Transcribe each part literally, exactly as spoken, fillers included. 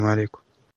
علیکم.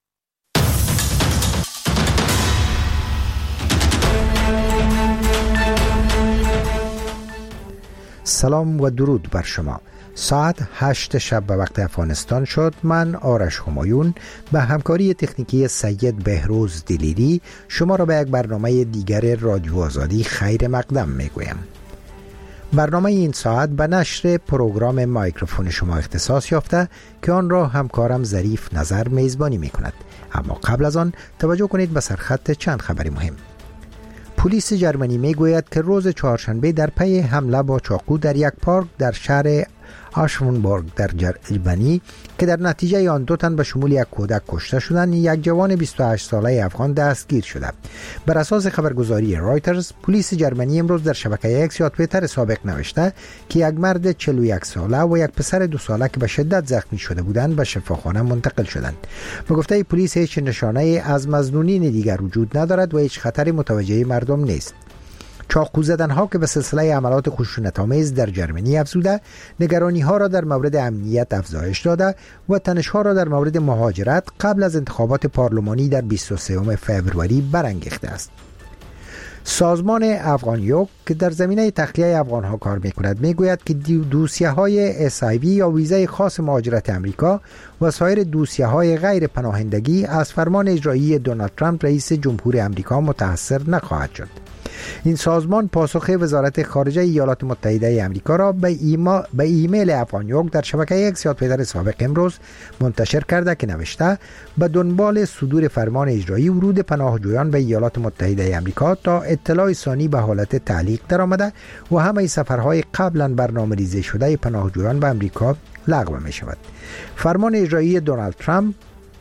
سلام و درود بر شما. ساعت هشت شب به وقت افغانستان شد. من آرش همایون به همکاری تکنیکی سید بهروز دلیری شما را به یک برنامه دیگر رادیو آزادی خیر مقدم میگویم. برنامه این ساعت به نشر پروگرام مایکروفون شما اختصاص یافته که آن را همکارم ظریف نظر میزبانی می کند. اما قبل از آن توجه کنید به سرخط چند خبری مهم. پلیس جرمنی می گوید که روز چهارشنبه در پی حمله با چاقو در یک پارک در شهر آشونبورگ در جرمنی که در نتیجه آن دو تن به شمول یک کودک کشته شدند، یک جوان بیست و هشت ساله افغان دستگیر شده. بر اساس خبرگزاری رایترز، پلیس جرمنی امروز در شبکه ایکس یا توییتر سابق نوشته که یک مرد چهل و یک ساله و یک پسر دو ساله که به شدت زخمی شده بودند به شفاخانه منتقل شدند. به گفته پلیس هیچ نشانه از مظنونین دیگر وجود ندارد و هیچ خطری متوجه مردم نیست. چاقو زدن ها که به سلسله عملات خشونت‌آمیز در جرمنی افزوده، نگرانی ها را در مورد امنیت افزایش داده و تنش ها را در مورد مهاجرت قبل از انتخابات پارلمانی در بیست و سوم فوریه برانگیخته است. سازمان افغانیوک که در زمینه تخلیه افغان ها کار می‌کند میگوید که دوسیه های اس آی وی یا ویزای خاص مهاجرت امریکا و سایر دوسیه های غیر پناهندگی از فرمان اجرایی دونالد ترامپ رئیس جمهور امریکا متأثر نخواهد شد. این سازمان پاسخ وزارت خارجه ایالات متحده آمریکا را به, ایما به ایمیل افغانیوک در شبکه اکس یا توییتر سابق امروز منتشر کرده که نوشته به دنبال صدور فرمان اجرایی ورود پناهجویان به ایالات متحده آمریکا تا اطلاع ثانی به حالت تعلیق درآمده و همه سفرهای قبلا برنامه‌ریزی شده پناهجویان به آمریکا لغو می شود. فرمان اجرایی دونالد ترامپ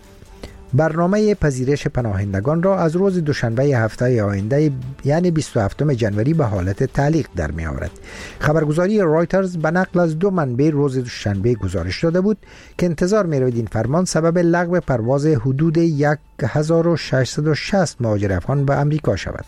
برنامه پذیرش پناهندگان را از روز دوشنبه هفته آینده یعنی بیست و هفتم ژانویه به حالت تعلیق در می آورد. خبرگزاری رایترز به نقل از دو منبع روز دوشنبه گزارش داده بود که انتظار می رود این فرمان سبب لغو پرواز حدود هزار و ششصد و شصت مهاجر افغان به آمریکا شود.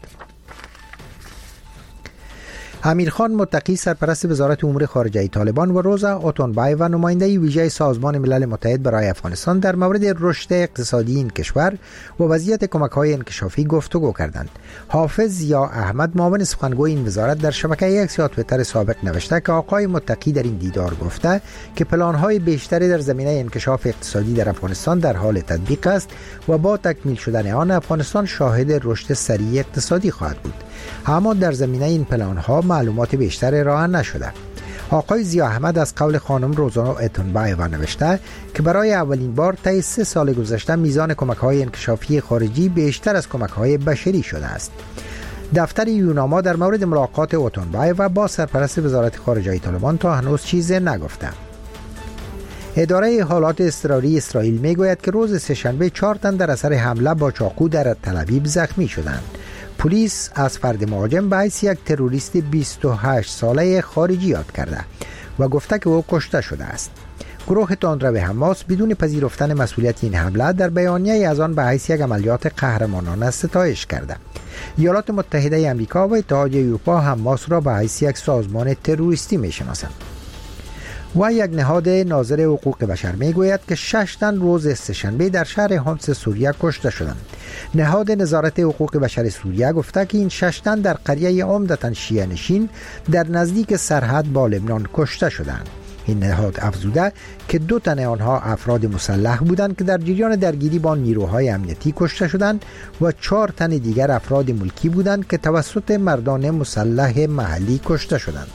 امیر خان متقی سرپرست وزارت امور خارجه طالبان و روزا اوتونبای و نماینده ویژه سازمان ملل متحد برای افغانستان در مورد رشد اقتصادی این کشور و وضعیت کمک‌های انکشافی گفتگو کردند. حافظ ضیا احمد معاون سخنگوی این وزارت در شبکه ایکس یا توییتر سابق نوشته که آقای متقی در این دیدار گفته که پلان‌های بیشتری در زمینه انکشاف اقتصادی در افغانستان در حال تطبیق است و با تکمیل شدن آن افغانستان شاهد رشد سریع اقتصادی خواهد بود. اما در زمینه این پلان‌ها معلومات بیشتر ارائه نشده. آقای ضیا احمد از قول خانم روزانا اوتونبایوا نوشته که برای اولین بار طی سه سال گذشته میزان کمک‌های انکشافی خارجی بیشتر از کمک‌های بشری شده است. دفتر یوناما در مورد ملاقات اوتونبایوا با سرپرست وزارت خارجه طالبان تا هنوز چیزی نگفته. اداره حالات اضطراری اسرائیل میگوید که روز سه‌شنبه چهار تن در اثر حمله با چاقو در تل‌آویو زخمی شدند. پلیس از فرد مهاجم به حیث یک تروریست بیست و هشت ساله خارجی یاد کرده و گفته که او کشته شده است. گروه تندرو حماس بدون پذیرفتن مسئولیت این حمله در بیانیه از آن به حیث یک عملیات قهرمانانه ستایش کرده. ایالات متحده آمریکا و اتحادیه اروپا حماس را به حیث یک سازمان تروریستی می‌شناسند. و یک نهاد ناظر حقوق بشر میگوید که شش تن روز سه‌شنبه در شهر حمص سوریه کشته شدند. نهاد نظارت حقوق بشر سوریه گفته که این شش تن در قریه عمدتاً شیعه نشین در نزدیک سرحد با لبنان کشته شدند. این نهاد افزوده که دو تن آنها افراد مسلح بودند که در جریان درگیری با نیروهای امنیتی کشته شدند و چهار تن دیگر افراد ملکی بودند که توسط مردان مسلح محلی کشته شدند.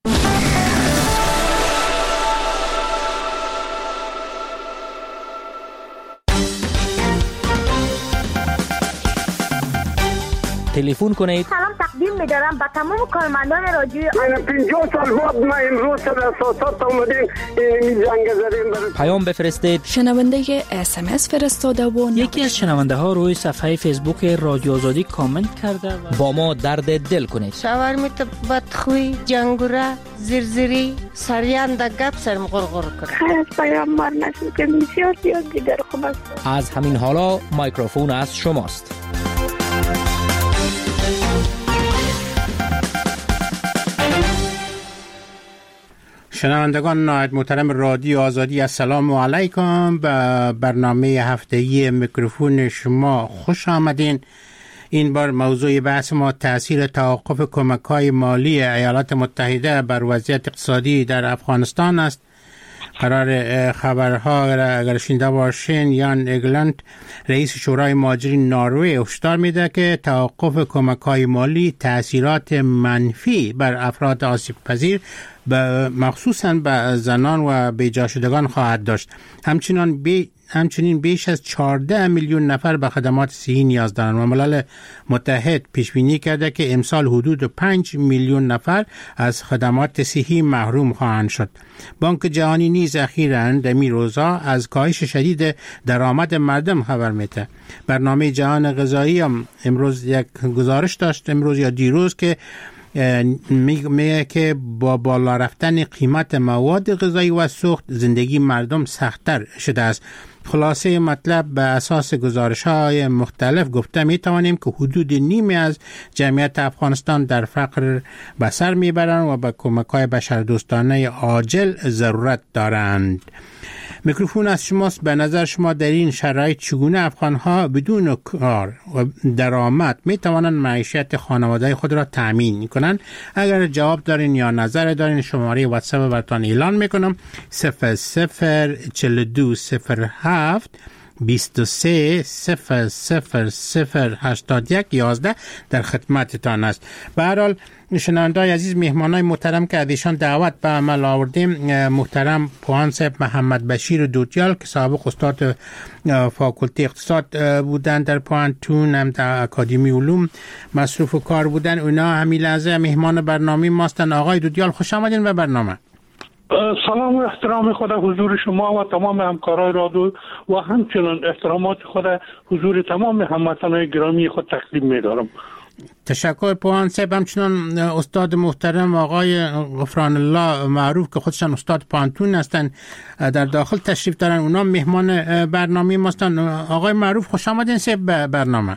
تلفن کنید. سلام تقدیم می‌دارم به تمام کارمندان رادیو. من پنجاه سال بعد ما امروز سر اساسات اومدیم این جنگ زدیم. پیام بفرستید. شنونده اس ام اس فرستاده و یکی از شنونده ها روی صفحه فیسبوک رادیو آزادی کامنت کرده و با ما درد دل کنید. شاورمیت بدخوی جنگوره زرزری سریان دا گپ سرم غرغر کنه. خیلی از پیام بار نشد که بسیار زیاد دیگر خوب است. از همین حالا میکروفون از شماست. شنوندگان نهایت محترم رادیو آزادی، السلام علیکم. به برنامه هفتگی میکروفون شما خوش آمدین. این بار موضوع بحث ما تأثیر توقف کمک‌های مالی ایالات متحده بر وضعیت اقتصادی در افغانستان است. قرار خبرها اگر شنیده باشین، یان اگلند رئیس شورای مهاجرین نروژ هشدار میده که توقف کمک‌های مالی تأثیرات منفی بر افراد آسیب پذیر مخصوصاً به زنان و بیجا شدگان خواهد داشت. همچنان بی همچنین بیش از چهارده میلیون نفر به خدمات صحی نیاز دارند و ملل متحد پیش بینی کرده که امسال حدود پنج میلیون نفر از خدمات صحی محروم خواهند شد. بانک جهانی نیز اخیراً در این روزها از کاهش شدید درآمد مردم خبر میده. برنامه جهان غذایی هم امروز یک گزارش داشت، امروز یا دیروز، که میگه که با بالا رفتن قیمت مواد غذایی و سوخت زندگی مردم سخت‌تر شده است. خلاصه مطلب به اساس گزارش‌های مختلف گفته می توانیم که حدود نیمی از جمعیت افغانستان در فقر به سر میبرند و به کمک‌های بشردوستانه عاجل ضرورت دارند. میکروفون از شماست. به نظر شما در این شرایط چگونه افغان‌ها بدون کار و درآمد می توانند معیشت خانواده خود را تأمین کنند؟ اگر جواب دارین یا نظر دارین، شماره واتساپ براتون اعلان میکنم: صفر صفر چهل و دو صفر هفت بیست و سه صفر صفر صفر هشتاد و یک یازده در خدمتتان است. به هر حال شنوندگان عزیز، مهمانای محترم که از ایشان دعوت به عمل آوردیم، محترم پوهان صاحب محمد بشیر دوتیال که سابق استاد فاکولته اقتصاد بودن در پوهنتون، هم در اکادمی علوم مصروف و کار بودن، اونا همین لحظه مهمان برنامه ماستن. آقای دوتیال خوش آمدین به برنامه. سلام و احترام خود حضور شما و تمام همکارای رادیو و همچنین احترامات خود حضور تمام هموطنان گرامی خود تقدیم می‌دارم. تشکر پوهان صاحب. همچنان استاد محترم آقای غفران الله معروف که خودشان استاد پانتون هستن در داخل تشریف دارن، اونا مهمان برنامه ماستن. آقای معروف خوش آمدین صاحب به برنامه.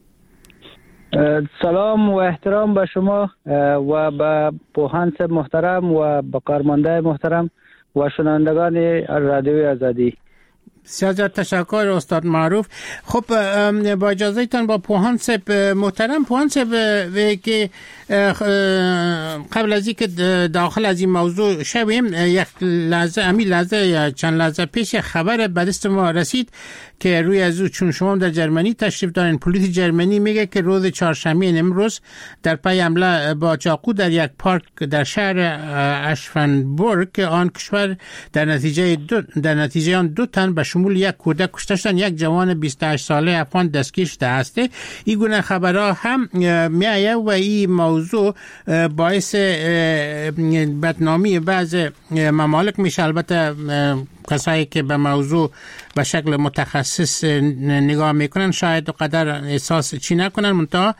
سلام و احترام به شما و به پوهان صاحب محترم و به کارمنده محترم و شنوندگان رادیو آزادی. بسیار تشکر استاد معروف. خب با اجازهتان با پوهان صاحب محترم، پوهان صاحب که قبل از اینکه داخل از این موضوع شویم، یک لحظه امی لحظه یا چند لحظه پیش خبر به دست ما رسید که روی از او، چون شما در جرمنی تشریف دارین، پلیس جرمنی میگه که روز چهارشنبه امروز در پی حمله با چاقو در یک پارک در شهر اشفنبورگ آن کشور در نتیجه دو در نتیجه آن دو تن به شمول یک کودک کشته شدند، یک جوان بیست و هشت ساله افغان دستگیر شده است. این گونه خبرها هم میآید و این موضوع باعث بدنامی بعض ممالک میشه. البته کسایی که به موضوع به شکل متخصص نگاه میکنن شاید قدر احساس چی نکنن، منتها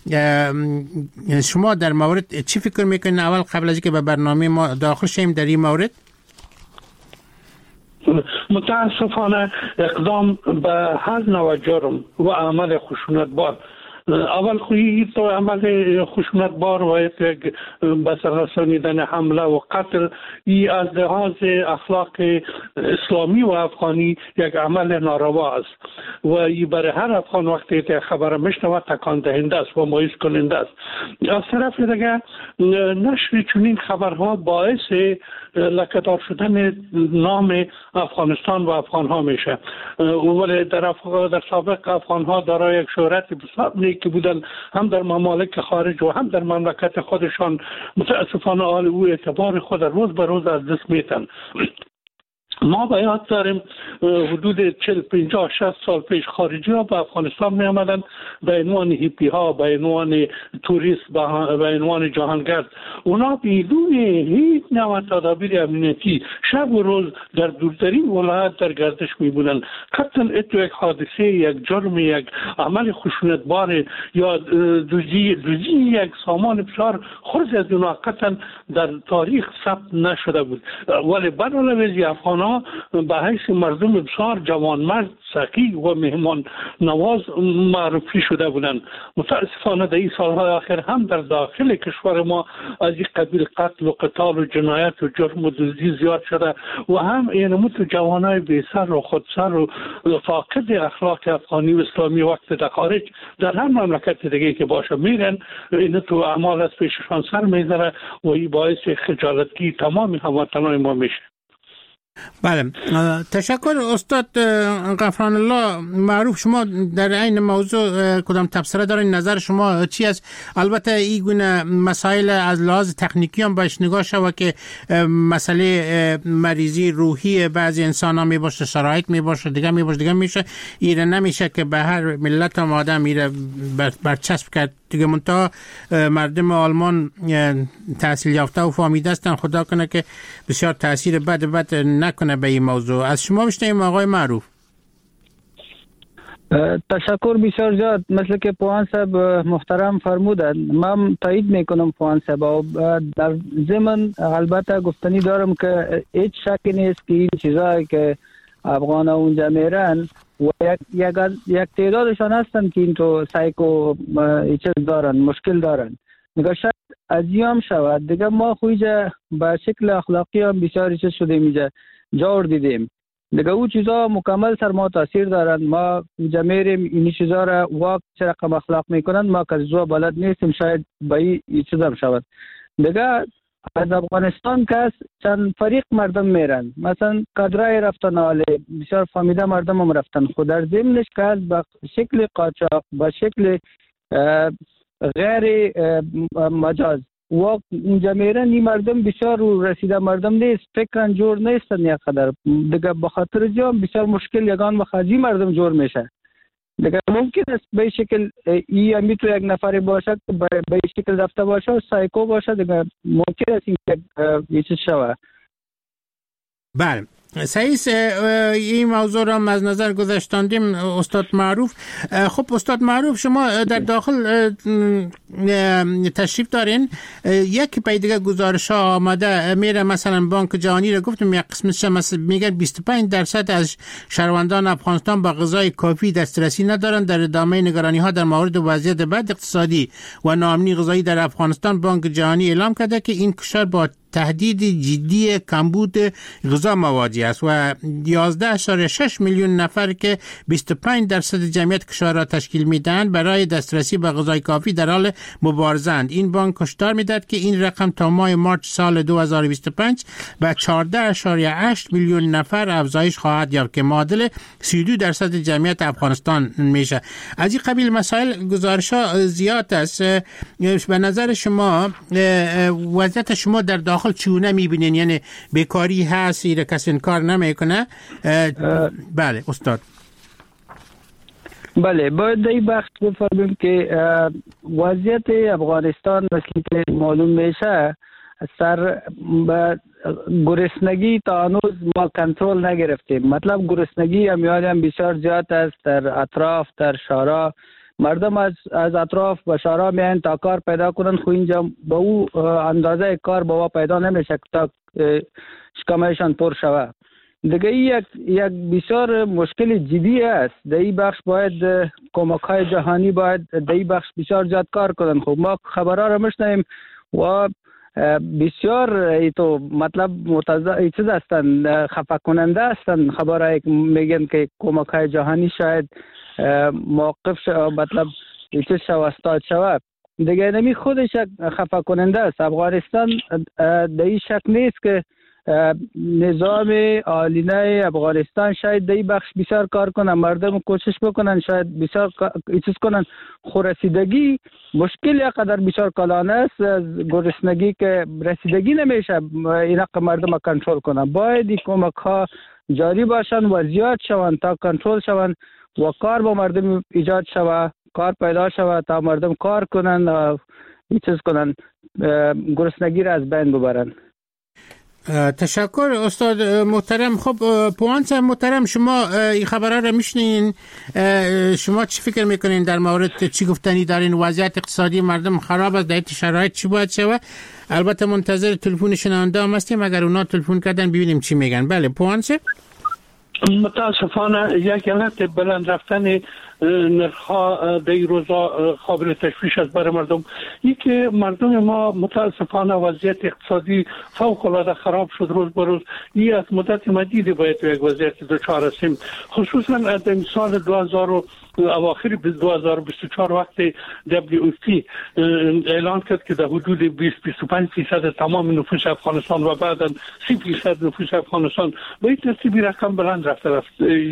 شما در مورد چی فکر میکنین اول قبل از اینکه به برنامه ما داخل شیم در این مورد؟ متاسفانه اقدام به هر نوع جرم و عمل خشونتبار، اول خویی تو عمل خشونتبار و یک به سر رسانیدن حمله و قتل، ای از لحاظ اخلاق اسلامی و افغانی یک عمل ناروا است و ای برای هر افغان وقتی که خبر میشنود تکان دهنده است و مایوس کننده است. از طرف دیگر نشر چنین خبرها باعث لکه‌دار شدن نام افغانستان و افغانها میشه، ولی در افغان در سابق افغانها دارای یک شهرت بسیار نیکی بودن، هم در ممالک خارج و هم در مملکت خودشان. متاسفانه حال او اعتبار خود روز به روز از دست میتن. ما باید داریم حدود چهل پنجاه شصت سال پیش خارجی ها به افغانستان می آمدن به عنوان هیپی ها، به عنوان توریست، به عنوان جهانگرد. اونا بدون هیچ نوع تدابیر امنیتی شب و روز در دورترین ولایت در گردش می بودن. قطعا اتو یک حادثه، یک جرم، یک عمل خشونتبار یا دوزی دوزی یک سامان بسیار خرد از اونا قطعا در تاریخ ثبت نشده بود. ولی بنابراین افغان اینها به حیث مردم بسیار جوانمرد، سخی و مهمان نواز معرفی شده بودند. متاسفانه در این سالهای آخر هم در داخل کشور ما از این قبیل قتل و قتال و جنایت و جرم و دزدی زیاد شده و هم اینمو تو جوانای بی‌سر و خودسر و فاقد اخلاق افغانی و اسلامی وقت در خارج در هر مملکت دیگه که باشه میرن، این تو اعمال از پیششان سر میذاره و این باعث خجالتگی تمام هموطنان ما میشه. بله، تشکر استاد غفران الله معروف. شما در این موضوع کدام تبصره دارین؟ نظر شما چی است؟ البته این گونه مسائل از لحاظ تکنیکی هم باش نگاه شود که مسئله مریضی روحی بعضی انسان ها می باشه، شرایط می باشه، دیگه می باشه، دیگه میشه، ایره نمیشه که به هر ملت هم آدم ایره برچسب کرد دیگه. منتها مردم آلمان تحصیل یافته و فهمیده هستن، خدا کنه که بسیار تاثیر بد بد نکنه به این موضوع. از شما بشنویم آقای معروف. تشکر بسیار زیاد. مثل که پوان صاحب محترم فرمودن، من تایید میکنم پوان صاحب. در ضمن البته گفتنی دارم که هیچ شکی نیست که این چیزایی که افغان ها اونجا میرن و یک, یک, یک تعدادشان هستن که این تو سایکو چیز دارن، مشکل دارن. نگاه شاید از این هم شود دیگه. ما خویجا به شکل اخلاقی هم بسیاری چیز شده میجا جور دیدیم دیگه. او چیزا مکمل سر ما تاثیر دارن. ما اینجا میریم این چیزا را واقع چه رقم اخلاق میکنن ما که زو بلد نیستیم، شاید به این چیز هم شود دیگه. از افغانستان که چند فریق مردم میرن، مثلا کادرای رفتن آله بسیار فامیده مردم هم رفتن. خود در ضمنش که از به شکل قاچاق، به شکل غیر مجاز و اونجا میرن، این مردم بسیار رو رسیده مردم نیست، فکرن جور نیستن یک قدر دیگه. بخاطر زیان بسیار مشکل یگان و خازی مردم جور میشه دیگه. ممکن است به شکل ای امی تو یک نفری باشه به شکل رفته باشه و سایکو باشه دیگه، ممکن است این یه چیز شوه. بله صحیح. این موضوع را از نظر گذاشتاندیم استاد معروف. خب استاد معروف، شما در داخل تشریف دارین. یک پای دیگه گزارش ها آمده میره، مثلا بانک جهانی را گفتم یک قسمتش مثلا میگه بیست و پنج درصد از شهروندان افغانستان با غذای کافی دسترسی ندارند. در ادامه نگرانی ها در مورد وضعیت بد اقتصادی و ناامنی غذایی در افغانستان، بانک جهانی اعلام کرده که این کشور با تهدید جدی کمبود غذا مواجه است و یازده اشاره شش میلیون نفر که بیست و پنج درصد جمعیت کشور را تشکیل میدهند برای دسترسی به غذای کافی در حال مبارزند. این بانک هشدار میدهد که این رقم تا ماه مارچ سال دو هزار و بیست و پنج به چهارده اشاره هشت میلیون نفر افزایش خواهد یافت که معادل سی و دو درصد جمعیت افغانستان میشه. از این قبیل مسائل گزارش‌ها زیاد است. به نظر شما وضعیت شما در داخل چونه میبینین؟ یعنی بیکاری هست، ایره کسی کار نمیکنه؟ بله استاد. بله، باید این بخش بفرمیم که وضعیت افغانستان مثل که معلوم میشه سر به گرسنگی تا هنوز ما کنترل نگرفتیم. مطلب گرسنگی هم یادم بسیار زیاد است در اطراف، در شارع. مردم از از اطراف و شارع میان تا کار پیدا کنن، خو اینجا به او اندازه کار با پیدا نمیشه تا شکمشان پر شوه دیگه. یک یک بسیار مشکل جدی است. در این بخش باید کمک های جهانی باید در این بخش بسیار زیاد کار کنن. خب ما خبرها را میشنویم و بسیار ایتو مطلب متضاد چیز هستن، خفه کننده هستن. خبرهای میگن که کمک های جهانی شاید موقف شد، مطلب چیز شو استاد شود دیگه. نمی خودش خفه کننده است. افغانستان در این شک نیست که نظام عالینه افغانستان شاید در این بخش بسیار کار کنن، مردم کوشش بکنن، شاید بسیار چیز کنن. خورسیدگی مشکل یک قدر بسیار کلانه است. گرسنگی که رسیدگی نمیشه اینا که مردم کنترل کنن. باید این کمک ها جاری باشن و زیاد شون تا کنترل شون و کار با مردم ایجاد شوه، کار پیدا شوه تا مردم کار کنن و چیز کنن، گرسنگی را از بین ببرن. تشکر استاد محترم. خب پوانس محترم، شما این خبرها را میشنین، شما چی فکر میکنین در مورد چی گفتنی دارین؟ وضعیت اقتصادی مردم خراب است، در این شرایط چی باید شود؟ البته منتظر تلفن شنونده هم هستیم، اگر اونا تلفن کردن ببینیم چی میگن. بله پوانسه. متاسفانه یک علت بلند رفتن نرخ‌ها در این روزا قابل تشویش است برای مردم. این که مردم ما متاسفانه وضعیت اقتصادی فوق العاده خراب شد روز به روز. این از مدت مدیدی باید یک وضعیت دچار هستیم، خصوصا از سال دو هزار اواخر دو هزار و بیست و چهار وقت دبلیو اف پی اعلان کرد که در حدود بیست تا بیست و پنج درصد تمام نفوس افغانستان و بعدا سی درصد نفوس افغانستان به این ترتیبی رقم بلند رفته رفت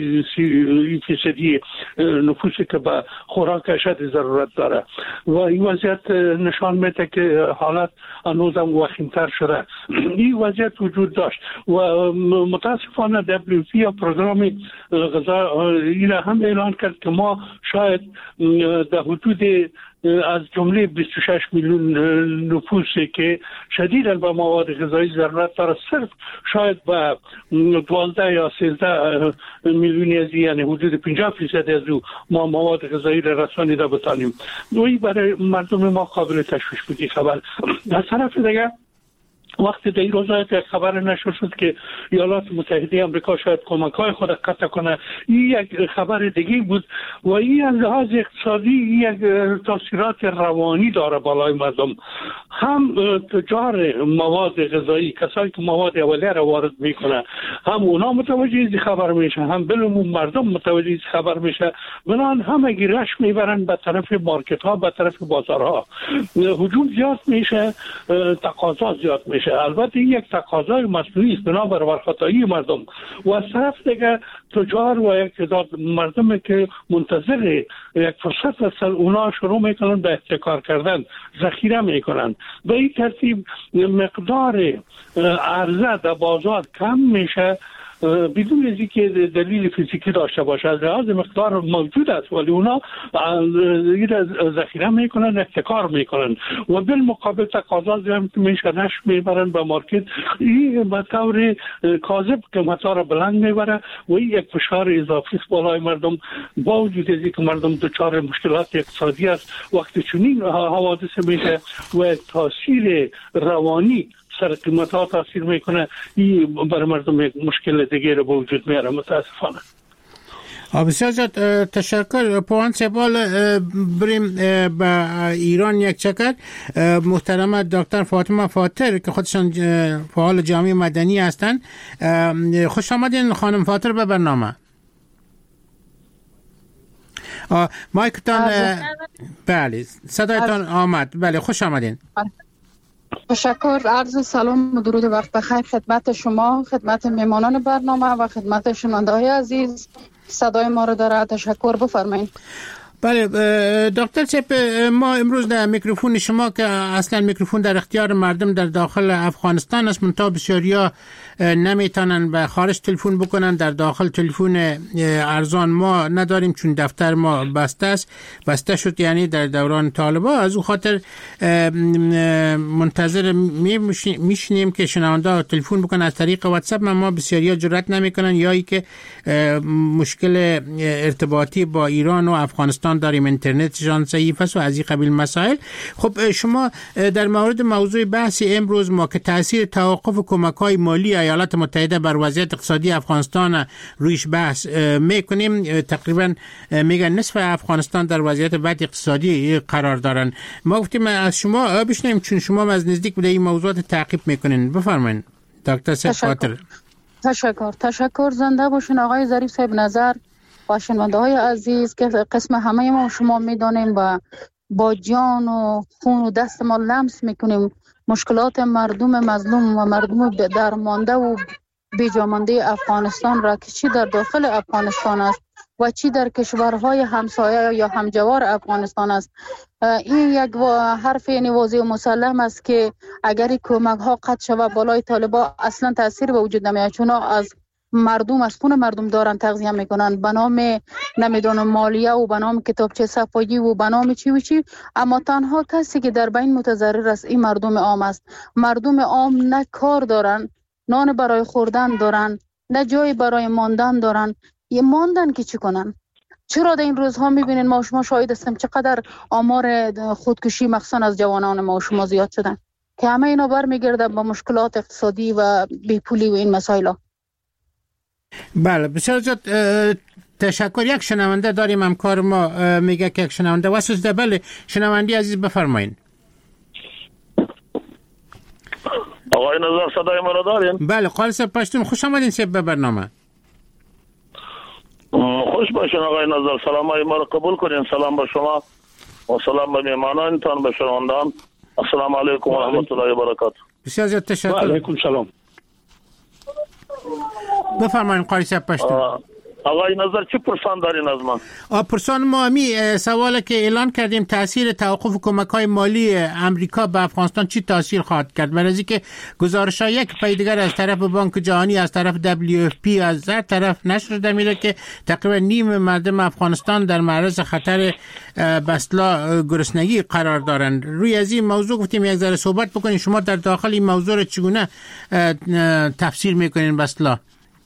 سی درصدی نفوسی که به خوراک اشد ضرورت داره و این وضعیت نشان میده که حالت هنوزم وخیم‌تر شده. این وضعیت وجود داشت و متاسفانه دبلیو اف پی یا پروگرام غذا این هم اعلان کرد که ما شاید در حدود از جمله بیست و شش میلیون نفوسی که شدیداً به مواد غذایی ضرورت داره صرف شاید به دوازده یا سیزده میلیونی از یعنی حدود پنجاه درصد از او ما مواد غذایی را رسانیده بتانیم. این برای مردم ما قابل تشویش بود خبر. از طرف دیگه وقتی در این روزا خبر نشر شد که ایالات متحده آمریکا شاید کمک‌های خود قطع کنه، این یک خبر دیگه بود و این از لحاظ اقتصادی یک تاثیرات روانی داره بالای مردم. هم تجار مواد غذایی، کسایی که مواد اولیه را وارد میکنه، هم اونا متوجه این خبر میشه، هم بالعموم مردم متوجه این خبر میشه، بنان همه گیرش میبرن به طرف مارکت ها، به طرف بازارها. هجوم زیاد میشه، تقاضا زیاد میشه. البته این یک تقاضای مصنوعی است بنابر ورخطایی مردم و از طرف دیگه تجار و یک تعداد مردم که منتظر یک فرصت هستن اونا شروع میکنن به احتکار کردن، ذخیره میکنن. به این ترتیب مقدار عرضه در بازار کم میشه بدون از اینکه دلیل فیزیکی داشته باشه. از لحاظ مقدار موجود است ولی اونا این ذخیره میکنن، احتکار میکنن و بالمقابل تقاضا زیاد میشه، نش میبرن به مارکت. این به طور کاذب قیمتا را بلند میبره و این یک فشار اضافی است بالای مردم. با وجود از اینکه مردم دچار مشکلات اقتصادی است، وقتی چنین حوادث میشه و تاثیر روانی سر قیمت ها تاثیر میکنه، این برای مردم یک مشکل دیگه رو به وجود میاره متاسفانه. بسیار زیاد تشکر. پوان سبال بریم به ایران یک چکر. محترم دکتر فاطمه فاتر که خودشان فعال جامعه مدنی هستند، خوش آمدین خانم فاتر به برنامه. مایکتان بله صدایتان آمد. بله خوش آمدین. تشکر. عرض سلام و درود و وقت بخیر خدمت شما، خدمت میمانان برنامه و خدمت شنونده های عزیز. صدای ما رو داره. تشکر، بفرمایید. بله دکتر چپ، ما امروز در میکروفون شما که اصلا میکروفون در اختیار مردم در داخل افغانستان است، منتها بسیاریا نمیتونن به خارج تلفن بکنن، در داخل تلفن ارزان ما نداریم چون دفتر ما بسته است، بسته شد یعنی در دوران طالبا. از اون خاطر منتظر میشنیم که شنونده تلفن بکنن از طریق واتساپ، ما بسیاریا جرئت نمیکنن یا ای که مشکل ارتباطی با ایران و افغانستان داریم، اینترنتشان ضعیف است و از این قبیل مسائل. خب شما در مورد موضوع بحثی امروز ما که تاثیر توقف کمک‌های مالی ایالات متحده بر وضعیت اقتصادی افغانستان رویش بحث میکنیم. تقریبا میگن نصف افغانستان در وضعیت بد اقتصادی قرار دارن. ما گفتیم از شما بشنویم چون شما از نزدیک به این موضوعات تعقیب میکنین. بفرمایید دکتر سفاتر. تشکر. تشکر. زنده باشین آقای ظریف صاحب نظر و شنونده های عزیز که قسم همه ما شما میدانیم و با جان و خون و دست ما لمس میکنیم مشکلات مردم مظلوم و مردم درمانده و بیجامانده افغانستان را که چی در داخل افغانستان است و چی در کشورهای همسایه یا همجوار افغانستان است. این یک حرف یعنی واضح و مسلم است که اگر کمک ها قطع شود بالای طالبا اصلا تاثیر به وجود نمیاد، چون از مردم از خون مردم دارن تغذیه میکنن به نام نمیدونم مالیه و به نام کتابچه صفایی و به نام چی و چی، اما تنها کسی که در بین متضرر است این مردم عام است. مردم عام نه کار دارن، نان برای خوردن دارن، نه جای برای ماندن دارن. یه ماندن که چی کنن؟ چرا در این روزها میبینین ما شما شاهد هستیم چقدر آمار خودکشی مخصوصا از جوانان ما شما زیاد شدن؟ که همه اینا برمیگرده به مشکلات اقتصادی و بیپولی و این مسائل ها. بله بسیار زیاد تشکر. یک شنونده داریم، همکار ما میگه که یک شنونده واسه بله شنوندی عزیز بفرمایید. آقای نظر صدای ما را دارین؟ بله خالص پشتون، خوش آمدین سیب به برنامه. خوش باشین آقای نظر، سلام های ما را قبول کنین. سلام به شما و سلام به میمانانتان، به شنوندگان. السلام علیکم و رحمت الله و برکاته. بسیار زیاد تشکر. و علیکم سلام. بفرمایید قاری صاحب پشتون. آقای نظر چی پرسان دارین از من؟ پرسان ما همی سواله که اعلان کردیم تاثیر توقف کمک‌های مالی امریکا به افغانستان چی تاثیر خواهد کرد؟ برای که گزارش‌ها یک پای دیگر از طرف بانک جهانی، از طرف دبلیو اف پی، از هر طرف نشر شده میره که تقریبا نیم مردم افغانستان در معرض خطر به اصطلاح گرسنگی قرار دارند. روی از این موضوع گفتیم یک ذره صحبت بکنیم. شما در داخل این موضوع رو چگونه تفسیر میکنین به اصطلاح؟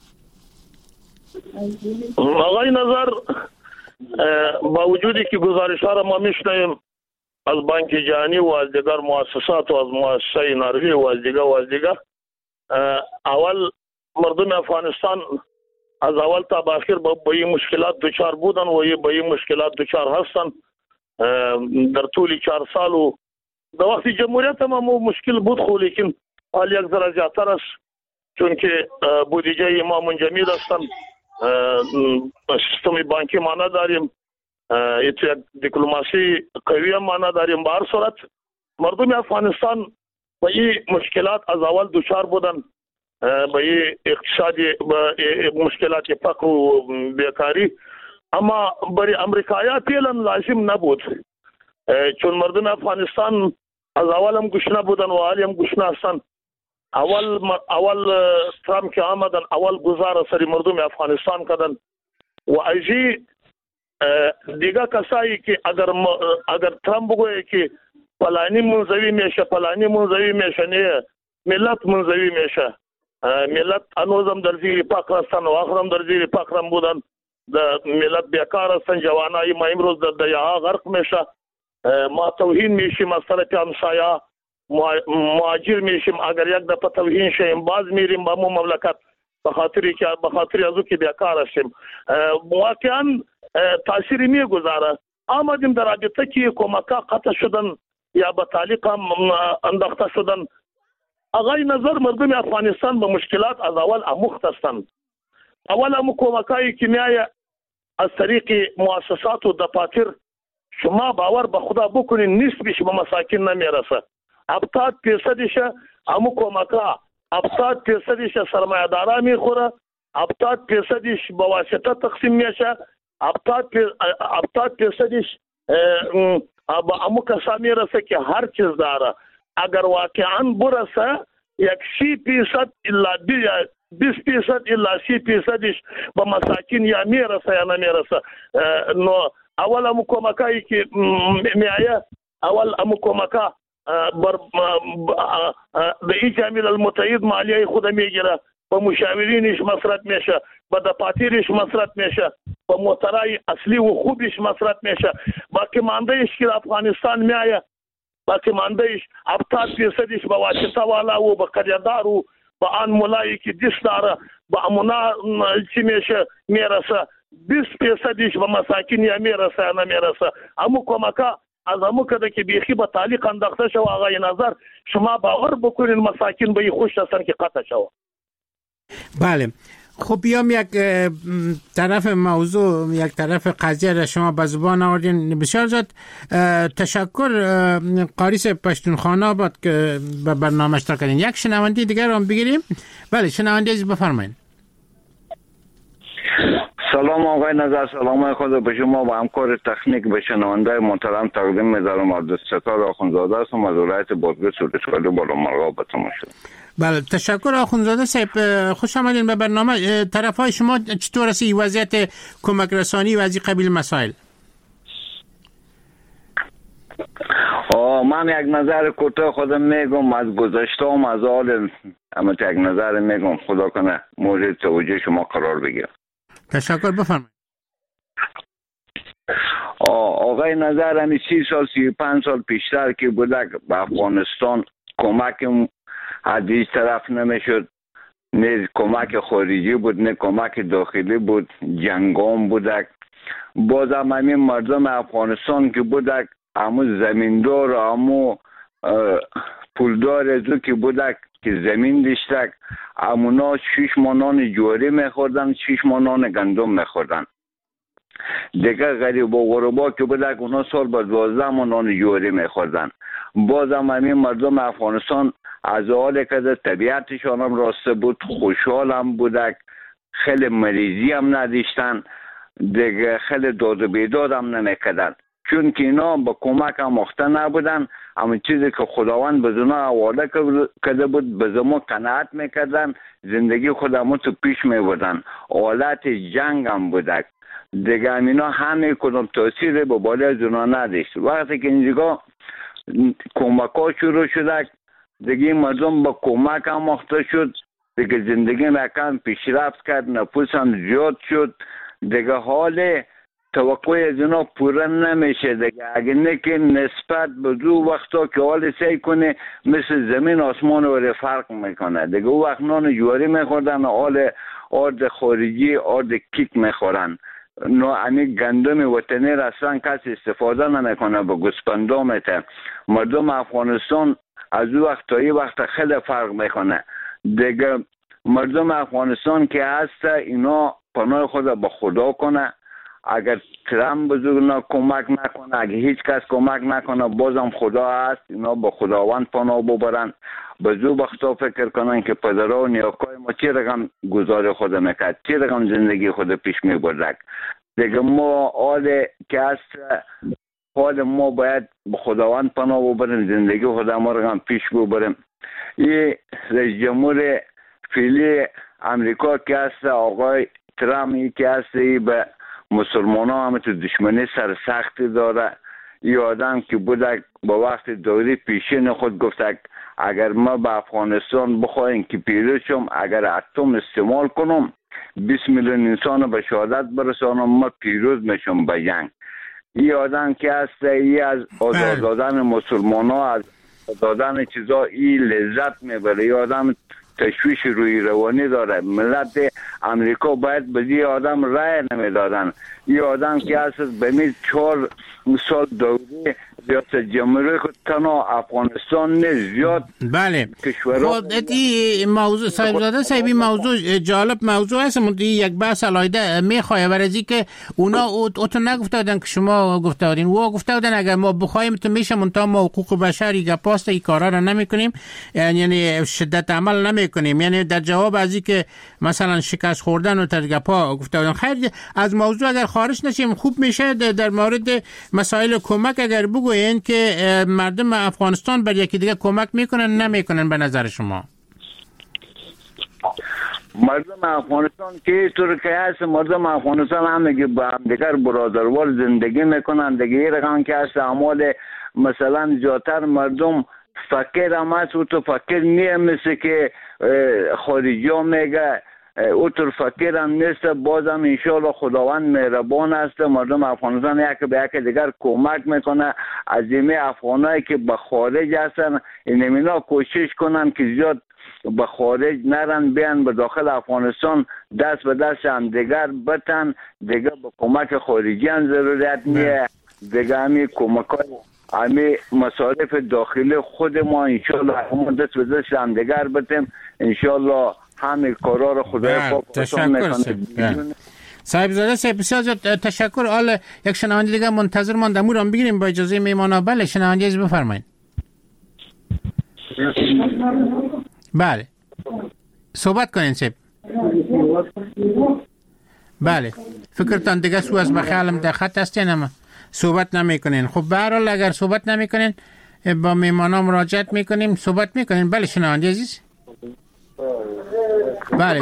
آقای نظر با وجودی که گزارش ها را ما میشنویم از بانک جهانی و از دیگر مؤسسات و از مؤسسه نروژ و از دیگر و از دیگر، اول مردم افغانستان از اول تا به آخر با این مشکلات دچار بودن و با این مشکلات دچار هستن در طول چهار سال. و در وقت جمهوریت هم مشکل بود، خو لیکن حال یک ذره زیادتر است چون که بودجه ما منجمد هستن، سیستم بانکی ما نداریم، یک دیپلماسی قوی ما نداریم. به هر صورت مردم افغانستان با این مشکلات از اول دچار بودن، با این اقتصادی با مشکلات فقر و بیکاری، اما برای امریکایی‌ها فعلا لازم نبود چون مردم افغانستان از اول هم گشنه بودن و حالی هم گشنه هستن. اول اول ترامپ که آمدن اول گزار سری مردم افغانستان کردن و ایجی دیگه کسایی که اگر اگر ترامپ بگویه که فلانی منزوی میشه فلانی منزوی میشه، نه ملت منزوی میشه. ملت انوزم در زیر فقر هستن و آخرم در زیر فقرم بودن. ملت بیکار هستن، جوانای ما امروز در دیاها غرق میشه. ما توهین میشیم از طرف همسایه، مهاجر میشیم. اگر یک دفعه توهین شیم باز میریم با مو مملکت به خاطری که به خاطری از او که بیکار هستیم. واقعا تاثیر میگذاره. آمدیم در رابطه که کمک‌ها قطع شدن یا به تعلیق هم انداخته شدن. آقای نظر مردم افغانستان به مشکلات از اول آموخته هستند. اول هم کمک‌هایی که میایه از طریق مؤسسات و دفاتر، شما باور به خدا بکنین نسبش به مساکین نمیرسه. هفتاد درصدش همو کمک‌ها، هفتاد درصدش سرمایه دارا میخوره، هفتاد درصدش به واسطه تقسیم میشه، هفتاد درصدش با همو کسا میرسه که هر چیز داره. اگر واقعا برسه یک سی درصد الا بیست درصد الا سی درصدش به مساکین یا میرسه یا نمیرسه. نو اول همو کمکایی که میایه، اول همو کمکا بر به ای جامعه المتحد مالیه خود میگیره، با مشاورینش مصرف میشه، با دفاترش مصرف میشه، با موترای اصلی و خوبش مصرف میشه. باقی ماندهش که افغانستان میایه، باقی ماندهش هفتاد درصدش با واسطه والا و با قریدار و با آن ملایی که دست داره با امونا چی میشه میرسه، بیست درصدش به مساکین یا میرسه یا نمیرسه. همو کمکا از همو کده که بیخی به تعلیق انداخته شو. آقای نظر شما باور بکنین مساکین به خوش هستن که قطع شو. بله خب بیام یک طرف موضوع، یک طرف قضیه را شما به زبان آوردین. بسیار زیاد تشکر قاری صاحب پشتونخانه آباد که به برنامه اشتراک کردین. یک شنونده دیگر رو بگیریم. بله شنونده عزیز بفرمایید. سلام آقای نظر، سلام خود به شما و همکار تکنیک به شنونده محترم تقدیم می‌دارم. عبدالستار آخوندزاده هستم از ولایت بادغیس سوریشخالی بالامرغاب به تماشا. بله تشکر آخوندزاده صاحب، خوش آمدین به برنامه. طرفای شما چطور است وضعیت کمک رسانی و از این قبیل مسائل؟ من یک نظر کوتاه خودم میگم از گذشته‌ام، از حال اما یک نظر میگم، خدا کنه مورد توجه شما قرار بگیره. تشکر بفرمایید. آقای نظر همی سی سال سی و پنج سال پیشتر که بودک به افغانستان کمک از هیچ طرف نمیشد، نه کمک خارجی بود نه کمک داخلی بود، جنگام بودک. باز هم همین مردم افغانستان که بودک، همو زمیندار و همو پولدار ازو که بودک که زمین داشتک، همونا شش مانان جواری میخوردن، شش مانان گندم میخوردن. دیگه غریب و غربا که بودک اونا سال با دوازده مانان جواری میخوردن. باز هم همین مردم افغانستان از حال که طبیعتشان هم راسته بود، خوشحال هم بودک، خیلی مریضی هم نداشتن، دیگه خیلی داد و بیداد هم نمیکردن، چون که اینا با کمک هم مخته نبودن. همون چیزی که خداوند به زنا حواله کرده بود به زما قناعت میکردن، زندگی خودمون تو پیش میبردن. حالت جنگ هم بودک دیگه، اینا همه کدام تاثیر به بالای زنا نداشت. وقتی که اینجا کمک ها شروع شدک، دیگه مردم با کمک هم مخته شد، دیگه زندگی رقم پیشرفت کرد، نفوس هم زیاد شد، دیگه حال توقع از اینا پوره نمیشه دیگه. اگه نه که نسبت به دو وقتا که حال سعی کنه مثل زمین آسمان و فرق میکنه دیگه. او وقت نان جواری میخوردن، حال آرد خارجی آرد کیک میخورن. نو امی گندم وطنی را اصلا کسی استفاده نمیکنه به گوسپندامته. مردم افغانستان از او وقت تا این وقت خیلی فرق میکنه دیگه. مردم افغانستان که هست اینا پناه خود به خدا کنه. اگر ترام بزرگ کمک نکنه، اگر هیچ کس کمک نکنه، بازم خدا هست. اینا با خداوند پناه ببرن، به زو وقتا فکر کنن که پدرها و نیاکای ما چی رقم گزار خود میکرد، چی رقم زندگی خود پیش میبردک دیگه. ما حال که هست، حال ما باید به خداوند پناه ببریم، زندگی خود ما رقم پیش ببریم. این رئیس جمهور فعلی امریکا که هست، آقای ترام که هست، به مسلمان ها همه تو دشمنی سرسختی داره. این آدم که بودک با وقت دوری پیشین خود گفتک اگر ما به افغانستان بخوایم که پیروز شم، اگر اتم استعمال کنم بیست میلیون انسان به شهادت برسانم، ما پیروز میشم به جنگ. این آدم که هست، این از آزاد دادن مسلمان ها، از دادن چیزا این لذت میبره. این آدم تشویش روی روانی داره. ملت امریکا باید به این آدم رای نمیدادن. این آدم که هست به می چهار سال دوری ریاست جمهوری که تنها افغانستان نه زیاد بله کشورها. خود این موضوع صاحبزاده صاحبی موضوع جالب موضوع هست. یک بحث علایده میخواه برای که اونا او تو نگفته بودن که شما گفته بودین، و گفته بودن اگر ما بخوایم تو میشه منتها ما حقوق بشری گپاست این کارا رو نمیکنیم، یعنی شدت عمل نمیکنیم. یعنی در جواب از که مثلا شکست خوردن و ترگپا گفته بودن. خیر از موضوع اگر خارج نشیم خوب میشه. در مورد مسائل کمک اگر بگوین که مردم افغانستان بر یکی دیگه کمک میکنن نمیکنن به نظر شما؟ مردم افغانستان که طور که هست، مردم افغانستان همه که با هم دیگر برادروار زندگی میکنن دیگه. یه رقم که هست اعمال مثلا زیادتر مردم فقیر هم هست و تو فقیر نیم مثل که خارجی ها میگه او طور فقیر هم نیست. بازم انشاءالله خداوند مهربان است. مردم افغانستان یک به یک دیگر کمک میکنه. از ایمه افغانایی که به خارج هستن اینمینا کوشش کنن که زیاد به خارج نرن، بیان به داخل افغانستان دست به دست هم دیگر بتن. دیگه به کمک خارجی هم ضرورت نیه. دیگه همی کمک های همی مصارف داخلی خود ما انشاءالله همون دست به دست هم دیگر بتیم. انشاءالله همه کارا رو خدای پاک آسان میکنه. صاحبزاده صاحب بسیار تشکر. حالا یک شنونده دیگه منتظر ماندم، رو بگیریم با اجازه میمانا. بله شنونده از بفرمایید. بله صحبت کنین صاحب. بله فکرتان دیگه سو از بخیالم در خط هستین اما صحبت نمی کنین. خب به هر حال اگر صحبت نمی کنین با میمانا مراجعت میکنیم، صحبت میکنین. بله شنونده عزیز. بله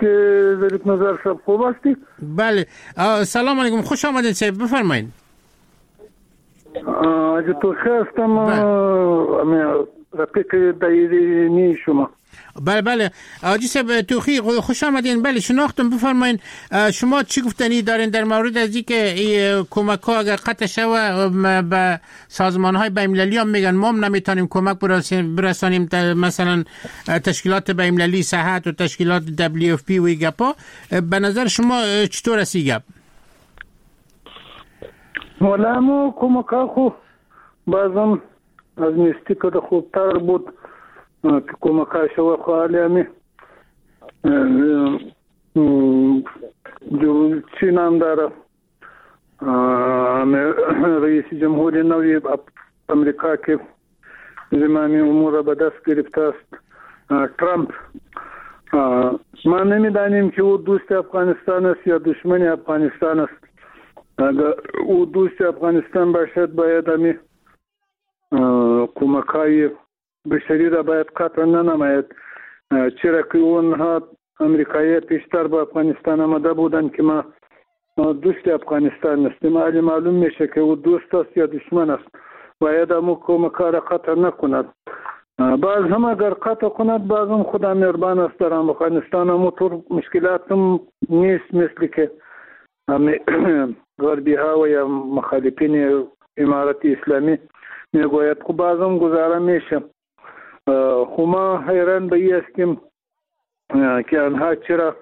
بله سلام علیکم، خوش آمدید صاحب، بفرمایید. اگه تو خواستم رفیق دایرینی شما بله بله آجی صاحب توخی خوش آمدین. بله شناختم، بفرمایین شما چی گفتنی دارین در مورد از اینکه کمک ها اگر قطع شوه به سازمان های بین‌المللی هم میگن ما هم نمیتونیم کمک برسانیم، مثلا تشکیلات بین‌المللی صحت و تشکیلات دبلیو اف پی و ای گپا. به نظر شما چطور است این گپ؟ والا مو کمک ها خو بازم از نیستی که خوبتر بود که کمک ها شوه خواهلی همی چی نام داره رئیس جمهوری نوی امریکا که زمانی امور به دست گرفته است ترامپ. ما نمیدانیم که او دوست افغانستان است یا دشمن افغانستان است. اگر او دوست افغانستان باشد باید همی کمک های بشری را باید قطع ننماید، چرا که اونها امریکایی پیشتر با افغانستان آمده بودند که ما دوست افغانستان هستیم. حالی معلوم میشه که او دوست است یا دشمن است. باید همو کمک را قطع نکند. باز هم اگر قطع کند باز هم خدا مهربان است در افغانستان. همو طور مشکلات هم نیست مثل که غربی ها و یا مخالفین امارت اسلامی میگوید. خب باز هم گذاره میشه. خب ما حیران به ای هستیم که آنها چرا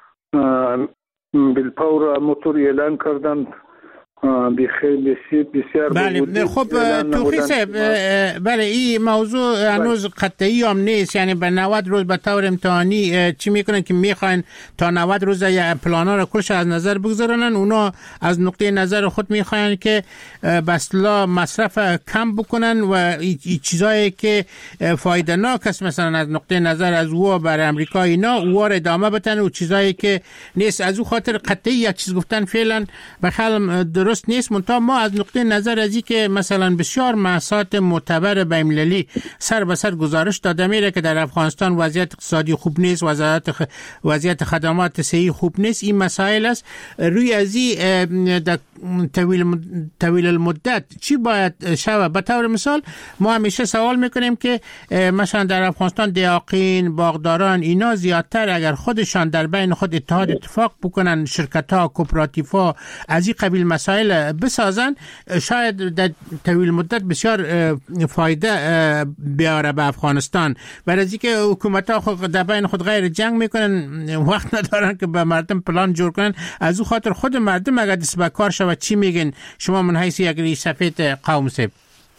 بالفور موتور اعلان کردند بخیلی بسیار. بله خب توخی صاحب، بله این موضوع هنوز قطعی هم نیست، یعنی به نود روز به طور امتحانی چی میکنن که میخواین تا نود روز یا پلانا را کلش از نظر بگذارنن. اونا از نقطه نظر خود میخواین که به اصطلاح مصرف کم بکنن و این چیزایی که فایده ناک است مثلا از نقطه نظر از او برای امریکا اینا او را ادامه بدن و چیزایی که نیست از او خاطر قطعی یک چیز گفتن فعلا به خیال درست نیست. منتها ما از نقطه نظر از این که مثلا بسیار مؤسسات معتبر بین‌المللی سر به سر گزارش داده میره که در افغانستان وضعیت اقتصادی خوب نیست، وضعیت خ... وضعیت خدمات صحی خوب نیست. این مسائل است. روی از این در طویل طویل المدت چی باید شود؟ به طور مثال ما همیشه سوال میکنیم که مثلا در افغانستان دیاقین، باغداران اینا زیادتر اگر خودشان در بین خود اتحاد اتفاق بکنن، شرکت ها، کوپراتیو ها از این قبیل مسائل بسازن، شاید در طویل مدت بسیار فایده بیاره به افغانستان. برای اینکه حکومت ها خود در بین خود غیر جنگ میکنن، وقت ندارن که به مردم پلان جور کنن. از او خاطر خود مردم اگر دست به کار شود چی میگن شما من حیث یک رئیس سفید قوم سب؟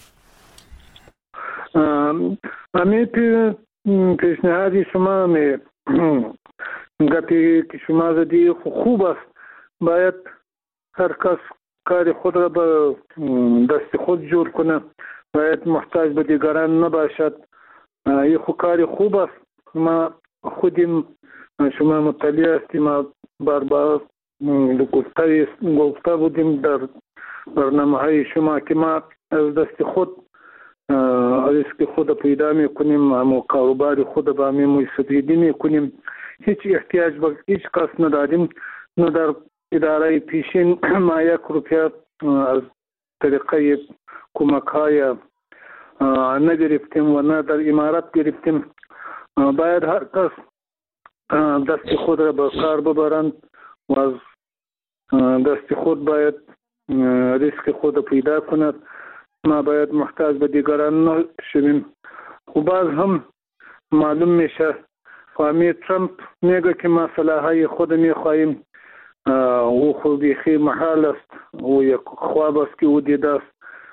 امی پیشنهادی شما می گپی که شما زدی خوب است. باید هر کس کار خود را به دست خود جور کنه، باید محتاج به دیگران نباشد. این خود کار خوب است. ما خودیم شما مطلع هستیم، ما بار بار گفته گفته بودیم در برنامه های شما که ما از دست خود ریسک خود پیدا میکنیم، اما کاروبار خود با می سفیدی میکنیم. هیچ احتیاج به هیچ کس نداریم. نه در اداره پیشین ما یک روپیه از طریقه کمک های نگرفتیم و نه در امارت گرفتیم. باید هر کس دست خود را به کار ببرند و از دست خود باید ریسک خود پیدا کند. ما باید محتاج به دیگران نشویم. و باز هم معلوم میشه فهمی ترامپ میگه که ما سلاحهای خود میخواهیم. او خود بیخی محال است و یک خواب است که او دیده است.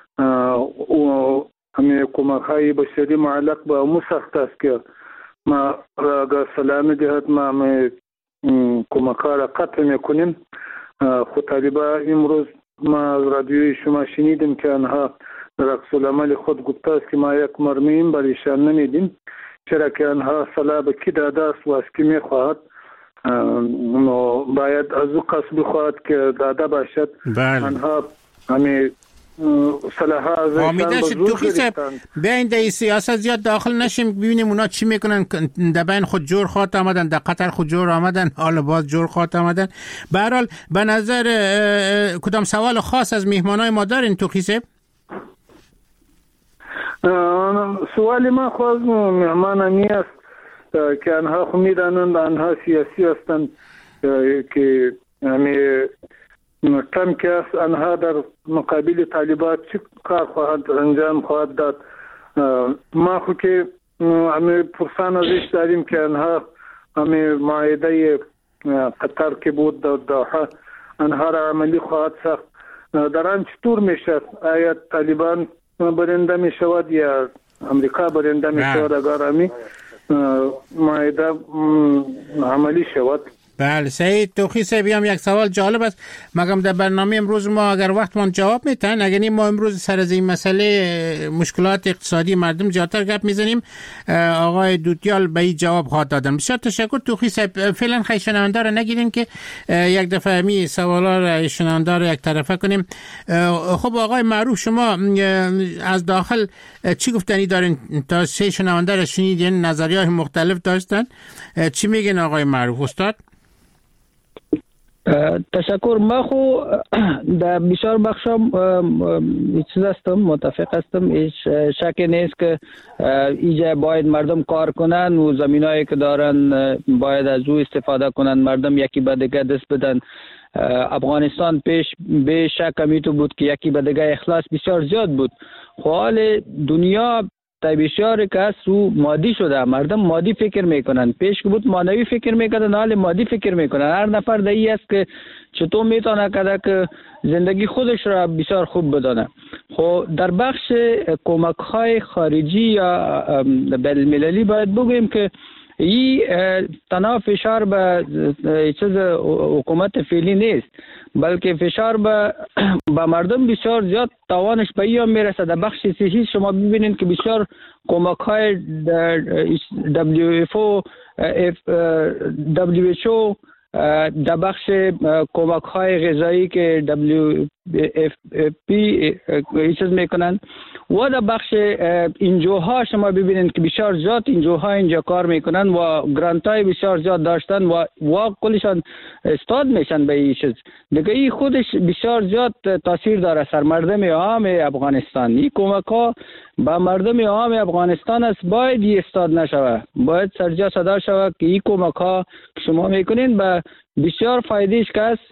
و همه کمک های بشری معلق به امو سخت است که ما را سلام دهد ما همه کمک ها را قطع میکنیم. خود طالبا امروز ما از رادیوی شما شنیدیم که آنها در عکس العمل خود گفته است که ما یک مرمیم برایشان نمیدیم، چرا که آنها سلاح به کی داده است و از کی میخواهد. باید از او کس بخواهد که داده باشد. آنها همه صلاحا از ایشان بزرگ گرفتند. بیاین در سیاست زیاد داخل نشیم، ببینیم اونا چی میکنن. در بین خود جور خواهد آمدن، در قطر خود جور آمدن، حالا باز جور خواهد آمدن. به هر حال به نظر کدام سوال خاص از مهمانای ما دارین تو خیسه؟ سوال ما خواهد مهمان همی است که آنها خود میدانند آنها سیاسی هستند که همه کم که است آنها در مقابل طالبان چه کار خواهد انجام خواهد داد. ما خود که همه پرسان ازش داریم که آنها همه معاهده قطر که بود در دوحه آنها را عملی خواهد ساخت. در آن چطور میشه؟ آیا طالبان برنده می شود یا امریکا برنده می شود اگر همی معاهده عملی شود؟ بله سعید توخی صاحب، هم یک سوال جالب است. مگم در برنامه امروز ما اگر وقتمان جواب میتن، اگر این ما امروز سر از این مسئله مشکلات اقتصادی مردم زیادتر گپ میزنیم، آقای دودیال به این جواب خواهد دادن. بسیار تشکر توخی صاحب. فعلا خیلی شنونده را نگیرین که یک دفعه می سوالا را شنونده را یک طرفه کنیم. خب آقای معروف، شما از داخل چی گفتنی دارین؟ تا سه شنونده را شنیدین، نظریات مختلف داشتن. چی میگن آقای معروف استاد؟ تشکر. ما خو در بسیار بخشم چیز هستم، متفق هستم. هیچ شک نیست که اینجا باید مردم کار کنن و زمینایی که دارن باید از او استفاده کنن، مردم یکی به دیگه دست بدن. افغانستان پیش به شک میتو بود که یکی به دیگه اخلاص بسیار زیاد بود. حال دنیا بسیاری که از او مادی شده، مردم مادی فکر میکنن. پیش که بود مانوی فکر میکنن، حال مادی فکر میکنن. هر نفر دایی است که چطور میتونه کده که زندگی خودش را بسیار خوب بدانه. خب در بخش کمک های خارجی یا بین المللی باید بگوییم که این تنها فشار به چیز حکومت فعلی نیست، بلکه فشار به با مردم بسیار زیاد توانش به این میرسه. در بخش صحی شما ببینید که بسیار کمک های دبلیو اف او دبلیو اچ او در بخش کمک های غذایی که دبلیو اف پی چیز میکنن و در بخش انجوها شما ببینید که بسیار زیاد انجوها اینجا کار میکنن و گرانت های بسیار زیاد داشتن و و کلشان استاد میشن به این چیز دیگه. این خودش بسیار زیاد تاثیر داره سر مردم عام افغانستان. این کمک ها با مردم عام افغانستان است، باید این استاد نشوه، باید سرجا صدا شوه که این کمک ها شما میکنین با بسیار فایدهش که است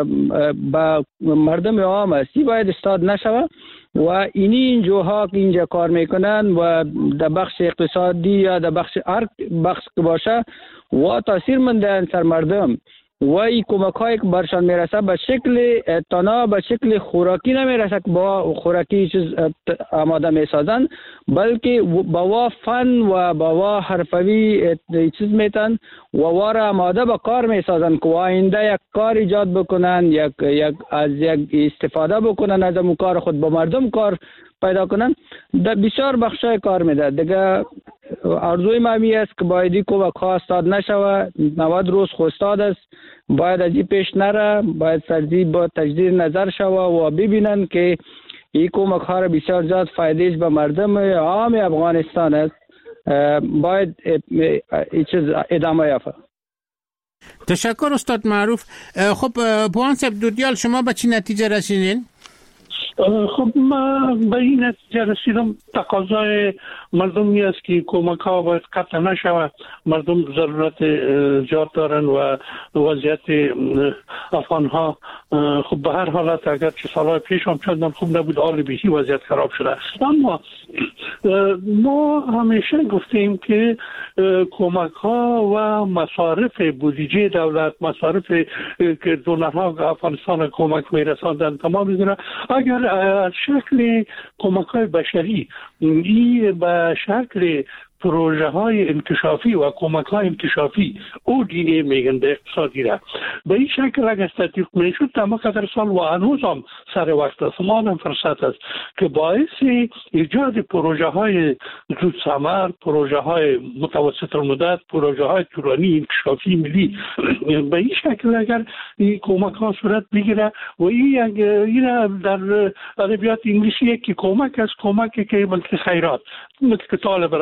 با مردم عام است، این باید استاد نشوه. و اینی اینجاها که اینجا کار میکنن و در بخش اقتصادی یا در بخش هر بخش که باشه و تاثیر مندن سر مردم و این کمک هایی که برشان میرسه به شکل تنها به شکل خوراکی نمیرسه که با خوراکی چیز آماده میسازن، بلکه با وا فن و با وا حرفوی چیز میتن و وارا آماده به کار میسازن که آینده یک کار ایجاد بکنن، یک یک از یک استفاده بکنن از اون کار خود با مردم کار پیدا کنن. در بسیار بخشای کار میده دیگه. ارزوی مامی است که باید کمک ها استاد نشوه. نود روز خوستاد است، باید از این پیش نره، باید سرزی با تجدید نظر شوه و ببینن که این کمک ها را بسیار زیاد فایدهش به مردم عام افغانستان است. باید این چیز ادامه یافته. تشکر استاد معروف. خب پوان صاحب دودیال، شما به چی نتیجه رسیدین؟ خب ما به این نتیجه رسیدم تقاضای مردمی است که کمک ها باید قطع نشود. مردم ضرورت زیاد دارن و وضعیت افغان ها خب به هر حالت اگر چه سالهای پیش هم چندان خوب نبود، حال بهی وضعیت خراب شده. اما ما همیشه گفتیم که کمک ها و مصارف بودجه دولت، مصارف که دونرها افغانستان کمک میرساندن تمام میدونه، اگر از شکل کمک های بشری این به شکل پروژه های انکشافی و کمک های انکشافی او دی ای میگن به اقتصادی را به این شکل اگر تطبیق میشد تا قدر سال و هنوز هم سر وقت است، ما هم فرصت است که باعث ایجاد پروژه های زود ثمر، پروژه های متوسط المدت، پروژه های طولانی انکشافی ملی به این شکل اگر این کمک ها صورت بگیره و این این در ادبیات انگلیسی که کمک است، کمکی که بلکه خیرات، مثل که طالب افغان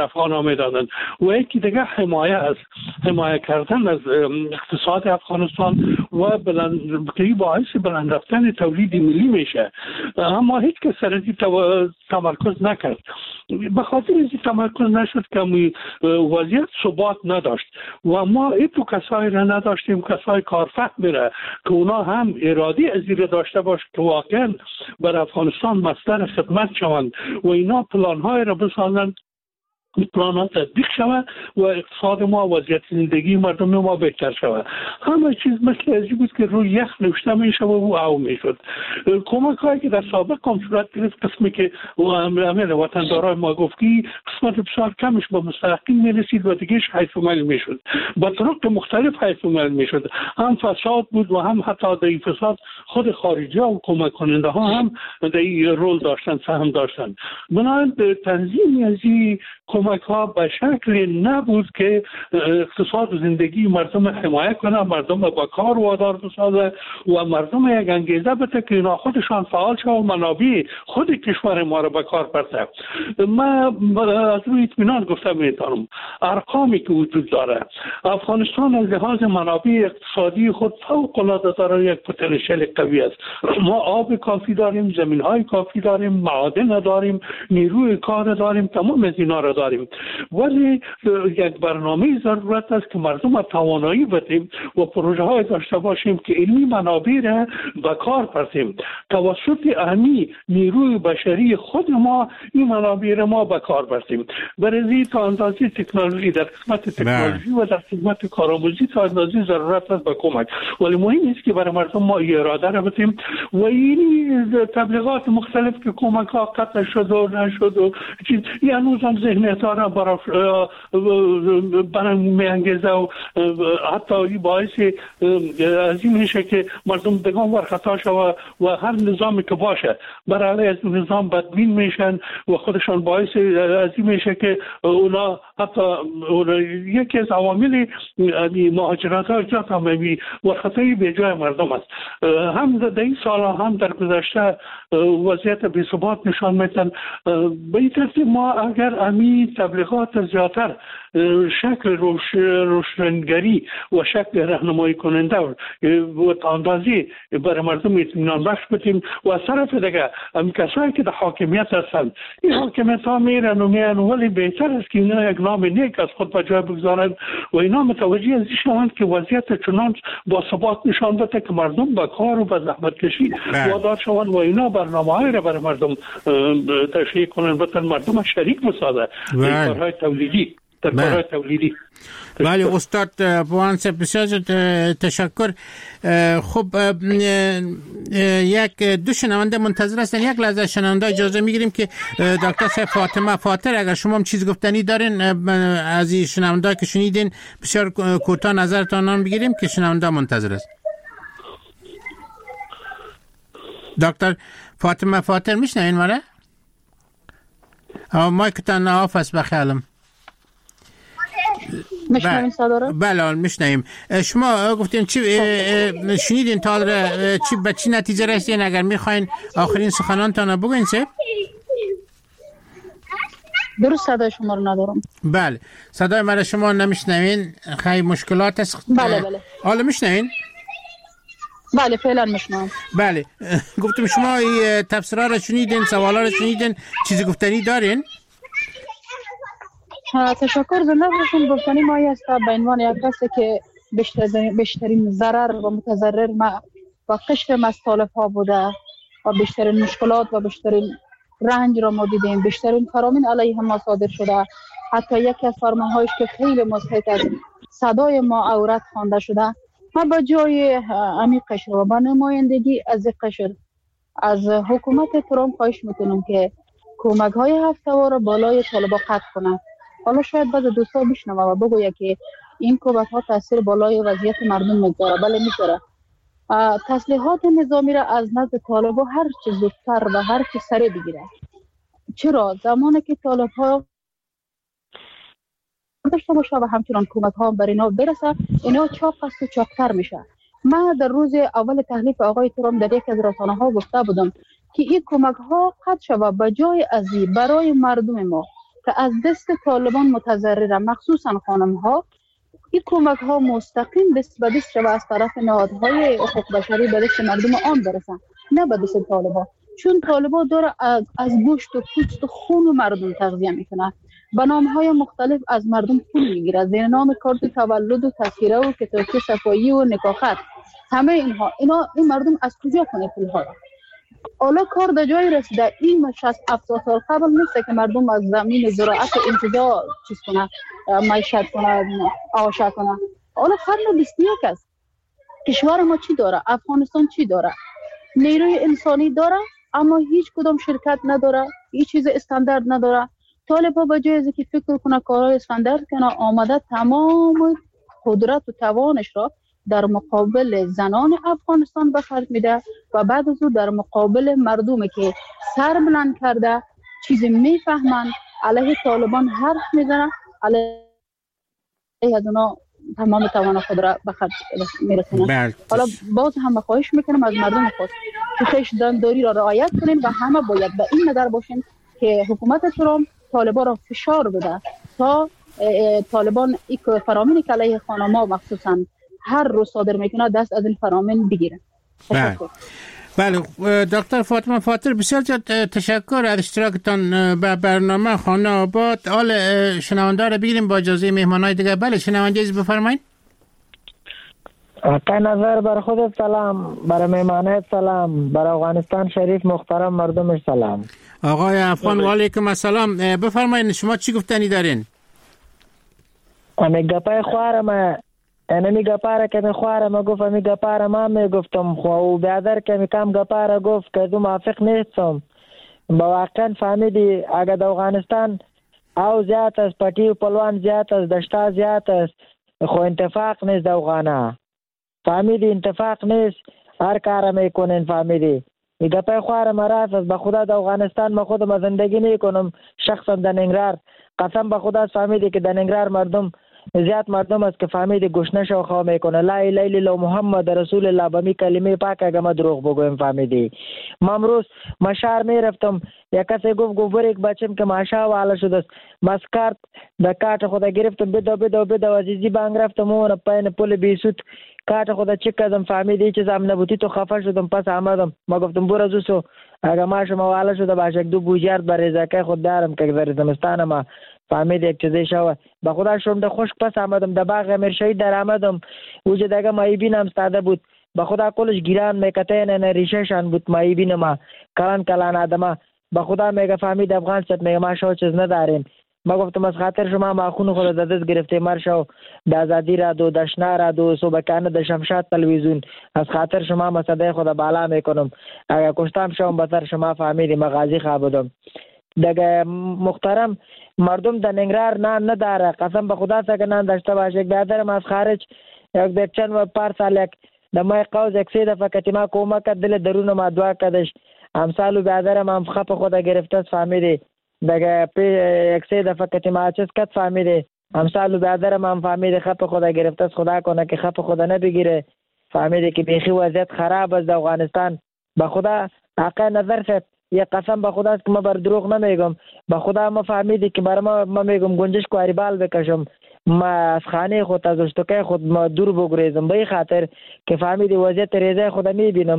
میدادند و یکی دیگه حمایه است، حمایه کردن از اقتصاد افغانستان و بلند که باعث بلند رفتن تولید ملی میشه. اما هیچ کس سر تمرکز نکرد. به خاطر اینکه تمرکز نشد که وضعیت ثبات نداشت و ما این تو کسایی را نداشتیم، کسای کارفهم را که اونا هم ارادی از این داشته باش که واقعا بر افغانستان مصدر خدمت شوند و اینا پلان‌های را بسازند، پلان‌ها تطبیق شود و اقتصاد ما، وضعیت زندگی مردم ما بهتر شود. همه چیز مثل ازی بود که روی یخ نوشته میشه و او او میشد. کمک هایی که در سابق هم صورت گرفت، قسمی که امیر وطندارای ما گفت که قسمت بسیار کمش با مستحقین میرسید و دیگهش حیث و مل میشد، با طرق مختلف حیث و مل میشد. هم فساد بود و هم حتی در این فساد خود خارجی ها و کمک کننده ها هم در این رول داشتن، سهم داشتن. بنابراین تنظیم ازی کمک ها به شکل نبود که اقتصاد و زندگی مردم حمایه کنه، مردم با کار وادار بسازه و مردم یک انگیزه بده که اینا خودشان فعال شد و منابع خود کشور ما را به کار برده. من از روی اطمینان گفتم میتونم ارقامی که وجود داره، افغانستان از لحاظ منابع اقتصادی خود فوق العاده داره، یک پتانسیل قوی است. ما آب کافی داریم، زمین های کافی داریم، معادن داریم، نیروی کار داریم، تمام از اینا را داریم، ولی یک برنامه ضرورت است که مردم توانایی بدیم و پروژه های داشته باشیم که علمی منابع را به کار بردیم. توسط اهمی نیروی بشری خود ما این منابع را ما به کار بردیم. برای تا اندازه تکنولوژی در قسمت تکنولوژی و در خدمت کارآموزی تا اندازه ضرورت است به کمک، ولی مهم است که برای مردم ما اراده را بدیم و این تبلیغات مختلف که کمک ها قطع شد و نشد و چیز یعنی هم ذهنیت ها را برای برای میانگیزه و حتی باعث از این میشه که مردم دگان ورخطا شد و هر نظامی که باشه برای از نظام بدبین میشن و خودشان باعث از این میشه که اونا حتی اونا یکی از عوامل مهاجرت ها جات هم ورخطایی به جای مردم است. هم در این سال هم در گذشته وضعیت بی ثبات نشان میدن. به این ترتیب ما اگر امی تبلیغات زیادتر شکل روش روشنگری و شکل راهنمایی کننده و اندازی برای مردم اطمینان بخش بدیم و از طرف دیگه هم کسایی که در حاکمیت هستند این حاکمیت ها میرن و میرن، ولی بهتر است که اینا یک نام نیک از خود به جای بگذارند و اینا متوجه از این شوند که وضعیت چنان با ثبات نشان بده که مردم با کار و با زحمت کشی وادار شوند و اینا برنامه‌های را برای مردم تشریح کنند، بتن مردم شریک بسازه در کارهای تولیدی در کارهای تولیدی. بله استاد بوان صاحب بسیار تشکر. خب یک دو شنونده منتظر هستن، یک لحظه شنونده اجازه میگیریم که دکتر صاحب فاطمه فاطر اگر شما هم چیز گفتنی دارین از این شنونده که شنیدین بسیار کوتاه نظرتان هم بگیریم که شنونده منتظر است. دکتر فاطمه فاطر میشنین ماره؟ مایکتان آف است بخیالم. میشنویم صداره؟ بله میشنویم. شما گفتین چی شنیدین تا چی به چی نتیجه رسیدین؟ اگر میخواین آخرین سخنانتان بگوین چه؟ درست صدای شما رو ندارم. بله صدای من شما نمیشنوین، خیلی مشکلات است. بله بله. حالا میشنوین؟ بله فعلا میشنوم. بله گفتم شما تفسیرها رو شنیدین، سوالا رو شنیدین، چیزی گفتنی دارین؟ تشکر. زنده باشین. گفتنی ما است به عنوان یک کسی که بیشترین بیشترین ضرر و متضرر ما و قشر مستالف ها بوده و بیشترین مشکلات و بیشترین رنج را ما دیدیم، بیشترین فرامین علیه ما صادر شده. حتی یکی از فرمان هایش که خیلی مضحک است، صدای ما عورت خوانده شده. ما با جای امی قشر و با نمایندگی از قشر از حکومت ترامپ خواهش میکنم که کمک های هفته‌وار را بالای طالبان قطع کنه. حالا شاید بعض دوستا بشنوه و بگوید که این کمک ها تاثیر بالای وضعیت مردم میگذاره. بله میگذاره. تسلیحات نظامی را از نزد طالبان هر چه زودتر و هر چه سریع بگیره. چرا زمانی که طالب ها داشته باشه و همچنان کمک ها بر اینا برسه، اینا چاق است و چاقتر میشه. من در روز اول تحلیف آقای ترامپ در یک از رسانه ها گفته بودم که این کمک ها قطع شود به جای ازی برای مردم ما که از دست طالبان متضررن، مخصوصا خانم ها. این کمک ها مستقیم دست به دست شده از طرف نهادهای حقوق بشری به دست مردم عام برسن، نه به دست طالبان. چون طالبان داره از, از گوشت و پوست و خون مردم تغذیه میکنه، به نامهای مختلف از مردم پول میگیره، زیر نام کارت تولد و تذکره و کتابچه صفایی و نکاخت. همه اینها اینا این مردم از کجا کنه پول ها؟ حالا کار در جای رسیده. این شصت هفتاد سال قبل نیست که مردم از زمین زراعت انتظار چیز کنه، معیشت کنه، آواشا کنه. حالا قرن بیست و یک است. کشور ما چی داره؟ افغانستان چی داره؟ نیروی انسانی داره اما هیچ کدام شرکت نداره، هیچ چیز استاندارد نداره. طالبا به جای از که فکر کنه کارهای استاندارد کنه، آمده تمام قدرت و توانش را در مقابل زنان افغانستان به خرج میده و بعد از او در مقابل مردمی که سر بلند کرده چیزی میفهمن علیه طالبان حرف میزنه، علیه از اونا تمام توان خود را به خرج میرسونه. حالا باز هم خواهش میکنم از مردم خود که خویشتنداری را رعایت کنین و همه باید به این نظر باشین که حکومت ترامپ طالبان را فشار بده تا طالبان یک فرامینی که علیه خانم‌ها مخصوصا هر روز صادر میکنه دست از این فرامین بگیره. بله بله دکتر فاطمه فاطر، بسیار تشکر از اشتراکتان به برنامه خانه آباد. حال شنونده رو بگیریم با اجازه مهمانای دیگه. بله شنونده از بفرمایید. آقای نظر بر خودت سلام، برای مهمانایت سلام، برای افغانستان شریف محترم مردمش سلام. آقای افغان و علیکم السلام. بفرمایید شما چی گفتنی دارین؟ امی گپای خوارم اینمی گپاره که می خوارم گفت امی گپاره ما می گفتم خو و بیادر که می کم گپاره گفت که دو موافق نیستم. با واقعا فهمیدی اگر در افغانستان او زیاد است، پتی و پلوان زیاد است، دشتا زیاد است، خو انتفاق نیست در افغانه. فهمیدی انتفاق نیست، هر کار میکنین. فهمیدی ای گپای خوارم راست است. به خدا در افغانستان ما خودم زندگی نکنم، شخصا در ننگرهار قسم به خدا. فهمیدی که در ننگرهار مردم زیاد مردم است که فهمیدی گوشنش و خواه میکنه لا اله الا الله محمد رسول الله به می کلمه پاک اگه ما دروغ بگویم. فهمیدی ما امروز مشار میرفتم، یک کسی گفت گفت یک بچم که ماشا والا شده است، مسکارت در کارت خدا گرفتم، بدا بدا بدا عزیزی بانگ رفتم اون پایین پول بیسود کارت خدا چک کردم. فهمیدی چیز هم نبودی تو خفه شدم. پس آمدم ما گفتم برو زوسو اگه ما شما والا شده باشه دو بوجارد برای زکای خود دارم که در زمستان ما. فهمید یک چیزی شو به خدا شوم خوش. پس آمدم در باغ امیر شهید در آمدم اوجه دیگه مایی بینم استاده بود. به خدا کلش گیران میکته نه ریشهشان بود مایی بینم ما کلان کلان آدم. به خدا میگه فهمید افغان ست میگه ما شو چیز نداریم. ما گفتم از خاطر شما ما خون خود د دست گرفته مرشو د ازادی را دو دشنا را دو صبحانه د شمشاد تلویزیون از خاطر شما ما صدای خدا بالا میکنم. اگه کشتم شوم بسر شما فهمیدی ما غازی خوابدم. دیگه محترم مردم در ننگرهار نان نداره، قسم به خدا سگه نان داشته باشه. یک برادرم از خارج یک دیپچن و پار سال یک دمای قوز یک سه دفعه که ما کمک کرد دل درون ما دعا کردش. امثال برادرم هم خپ خدا گرفته است. فهمیدی دیگه یک سه دفعه که ما چیز کرد. فهمیدی امثال برادرم هم فهمیدی خپ خدا گرفته است. خدا کنه که خپ خدا نبگیره. فهمیدی که بیخی وضعیت خراب است در افغانستان. به خدا حق نظر شد یه قسم به خدا است که ما بر دروغ نمیگم. به خدا ما فهمیدی که برای ما ما میگم گنجش کواری بال بکشم، ما از خانه خود از اشتکای خود ما دور بگریزم به این خاطر که فهمیدی وضعیت ریزه خود میبینم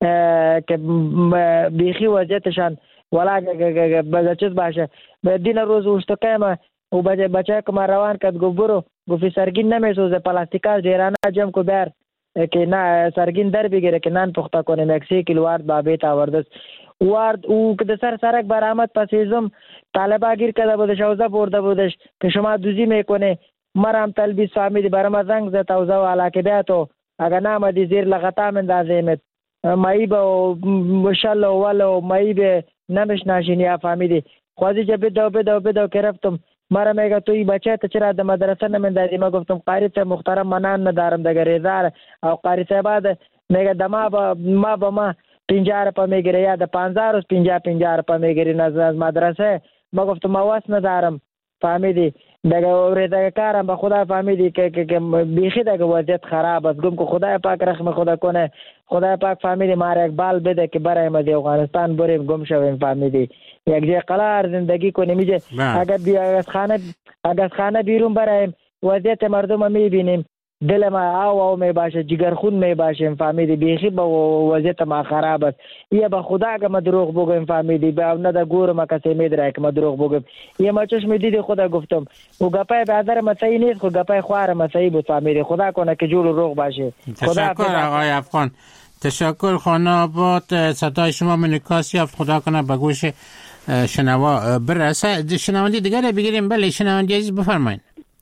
که بیخی وضعیتشان ولا به چیز باشه. به دین روز اشتکای ما و بچه بچه که ما روان کرد گفت برو گفت سرگین نمیسوزه پلاستیکا جیرانه جمع کو بیار که نه سرگین در بگیره که نان پخته کنیم. یک سی کیلو وارد بابیت آورده وارد او که در سر سرک برآمد پسیزم طالبا گیر کرده بودش اوزه برده بودش که شما دوزی میکنه. مرم تلبیس فهمیدی برای ما زنگ زد اوزه و علاقه بیاتو اگر نامدی زیر لغتا من دازیمت مایی با مشل و ولو مایی به نمشناشینی ها. فهمیدی خوازی جا بدو بدو بدو که رفتم مرا میگه توی بچه تا چرا در مدرسه نمیندازی؟ ما گفتم قاری صاحب محترم منان ندارم دیگه ریزار او قاری صاحب میگه دما با ما با ما پنجاه روپا میگیره یا ده پانزده روز پنجاه پنجاه روپا میگیری از مدرسه. ما گفتم ما واس ندارم فهمیدی دیگه اوریدگه کارم به خدا فهمیدی که که که بیخی دیگه وضعیت خراب است. گم که خدای پاک رحم خدا کنه، خدای پاک فهمیدی ما یک بال بده که برای ما دی افغانستان بریم گم شویم فهمیدی یک جای قرار زندگی کنیم. میگه اگر بیا از خانه اگر از خانه بیرون برایم وضعیت مردم میبینیم دل ما او او می باشه جگرخون می باشیم فهمیدی بیخی با وضعیت ما خراب است. یه به خدا که ما دروغ بگویم فهمیدی به نه در گور ما کسی میدره که ما دروغ بگویم. یه ما چشم دیدی خدا گفتم و گپای برادر ما صحیح نیست خود گپای خواهر ما صحیح بود فهمیدی. خدا کنه که جور روغ باشه. تشکر آقای افغان، تشکر. خانه آباد صدای شما منعکاس یافت، خدا کنه به گوش شنوا برسه. شنونده دیگر بگیریم. بله شنونده عزیز بفرمایید.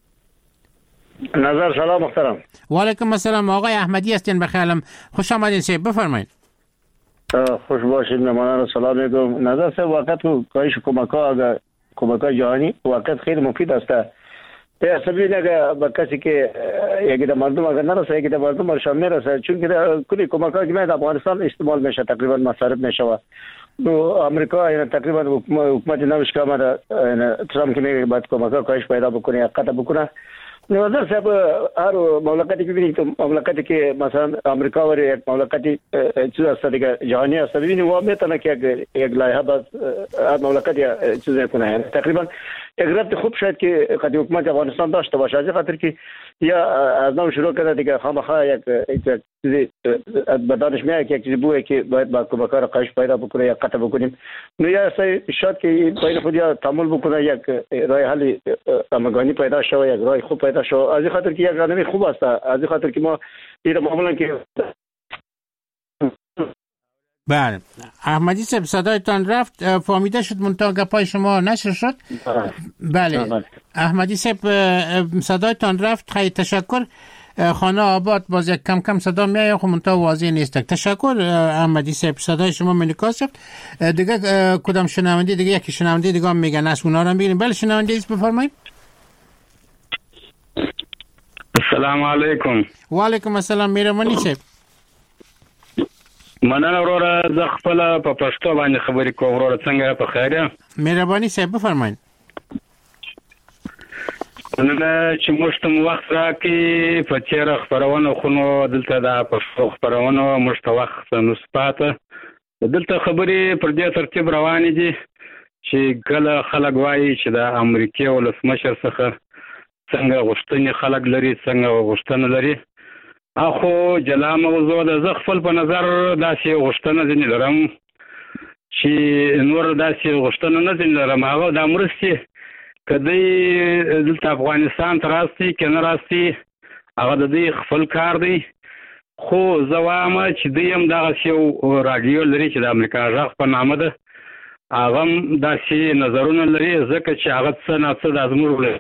نظر سلام محترم. و علیکم السلام. آقای احمدی هستین بخیرم، خوش آمدین سه بفرمایید. خوش باشید، مهمانان رو سلام میگم. نظر سه وقت کاهش کمک‌ها اگر کمک‌های جهانی وقت خیلی مفید است. به حسابی اگر با کسی که یکی در مردم اگر نرسه یکی در مردم برشان میرسه، چون که کلی کمک‌ها که میاد افغانستان استعمال میشه تقریبا مصرف میشه. و امریکا یعنی تقریبا حکومت نوش که آمده ترامپ که میگه باید کمک‌ها کاهش پیدا بکنه یا قطع بکنه. نظر صاحب هر مملکتی که ببینید که مملکتی که مثلا امریکا و یک مملکتی چیز است دیگه جهانی است ببینید و میتونه که یک لایحه باز هر مملکتی چیز کنه. یعنی تقریبا یک ربط خوب شاید که قد حکومت افغانستان داشته باشه، از خاطر که یا از نو شروع کرده دیگه خامخا یک چیزی به دانش میاد که یک چیزی بوده که باید با کمک‌ها کاهش پیدا بکنه یا قطع بکنیم. نو یا شاید که بین خود یا تعامل بکنه یک راه حل همگانی پیدا شه، یک راه خوب پیدا شه. از خاطر که یک راهنمای خوب است، از خاطر که ما این معاملا که بله احمدی صاحب صدایتان رفت، فهمیده شد منتها گپای شما نشر شد. بله احمدی صاحب صدایتان رفت، خیلی تشکر. خانه آباد باز یک کم کم صدا میاد خب منتها واضح نیست. تشکر احمدی صاحب، صدای شما منعکس شد. دیگه کدام شنونده دیگه یکی شنونده دیگه هم میگن از اونها رو بگیریم. بله شنونده ایست بفرمایید. السلام علیکم. و علیکم السلام. مهربانی صاحب. مننه وروره، زه خپله په پښتو باندې خبرې کوم. وروره څنګه په خیر یې؟ مهرباني صاحب بفرمایئ. نن چې موږ ته وخت راکړي په تېره خپرونه خو نو دلته د پښتو خپرونو موږ ته وخت نو سپاته دلته خبرې پر دې ترتیب روانې دي چې کله خلک وایي چې د امریکې ولسمشر څخه څنګه غوښتنې خلک لري څنګه غوښتنه لري. اخو جلا موضوع ده. زه خپل په نظر داسې غوښتنه ځینې لرم چې نور داسې غوښتنه نه ځینې لرم. هغه دا مرستې که دی دلته افغانستان ته راستي که نه راستي هغه د دوی خپل کار دی. خو زه وایم چې دوی هم دغسې یو راډیو لري چې د امریکا غږ په نامه ده، هغه هم داسې نظرونه لري ځکه چې هغه څه نه څه دا زموږ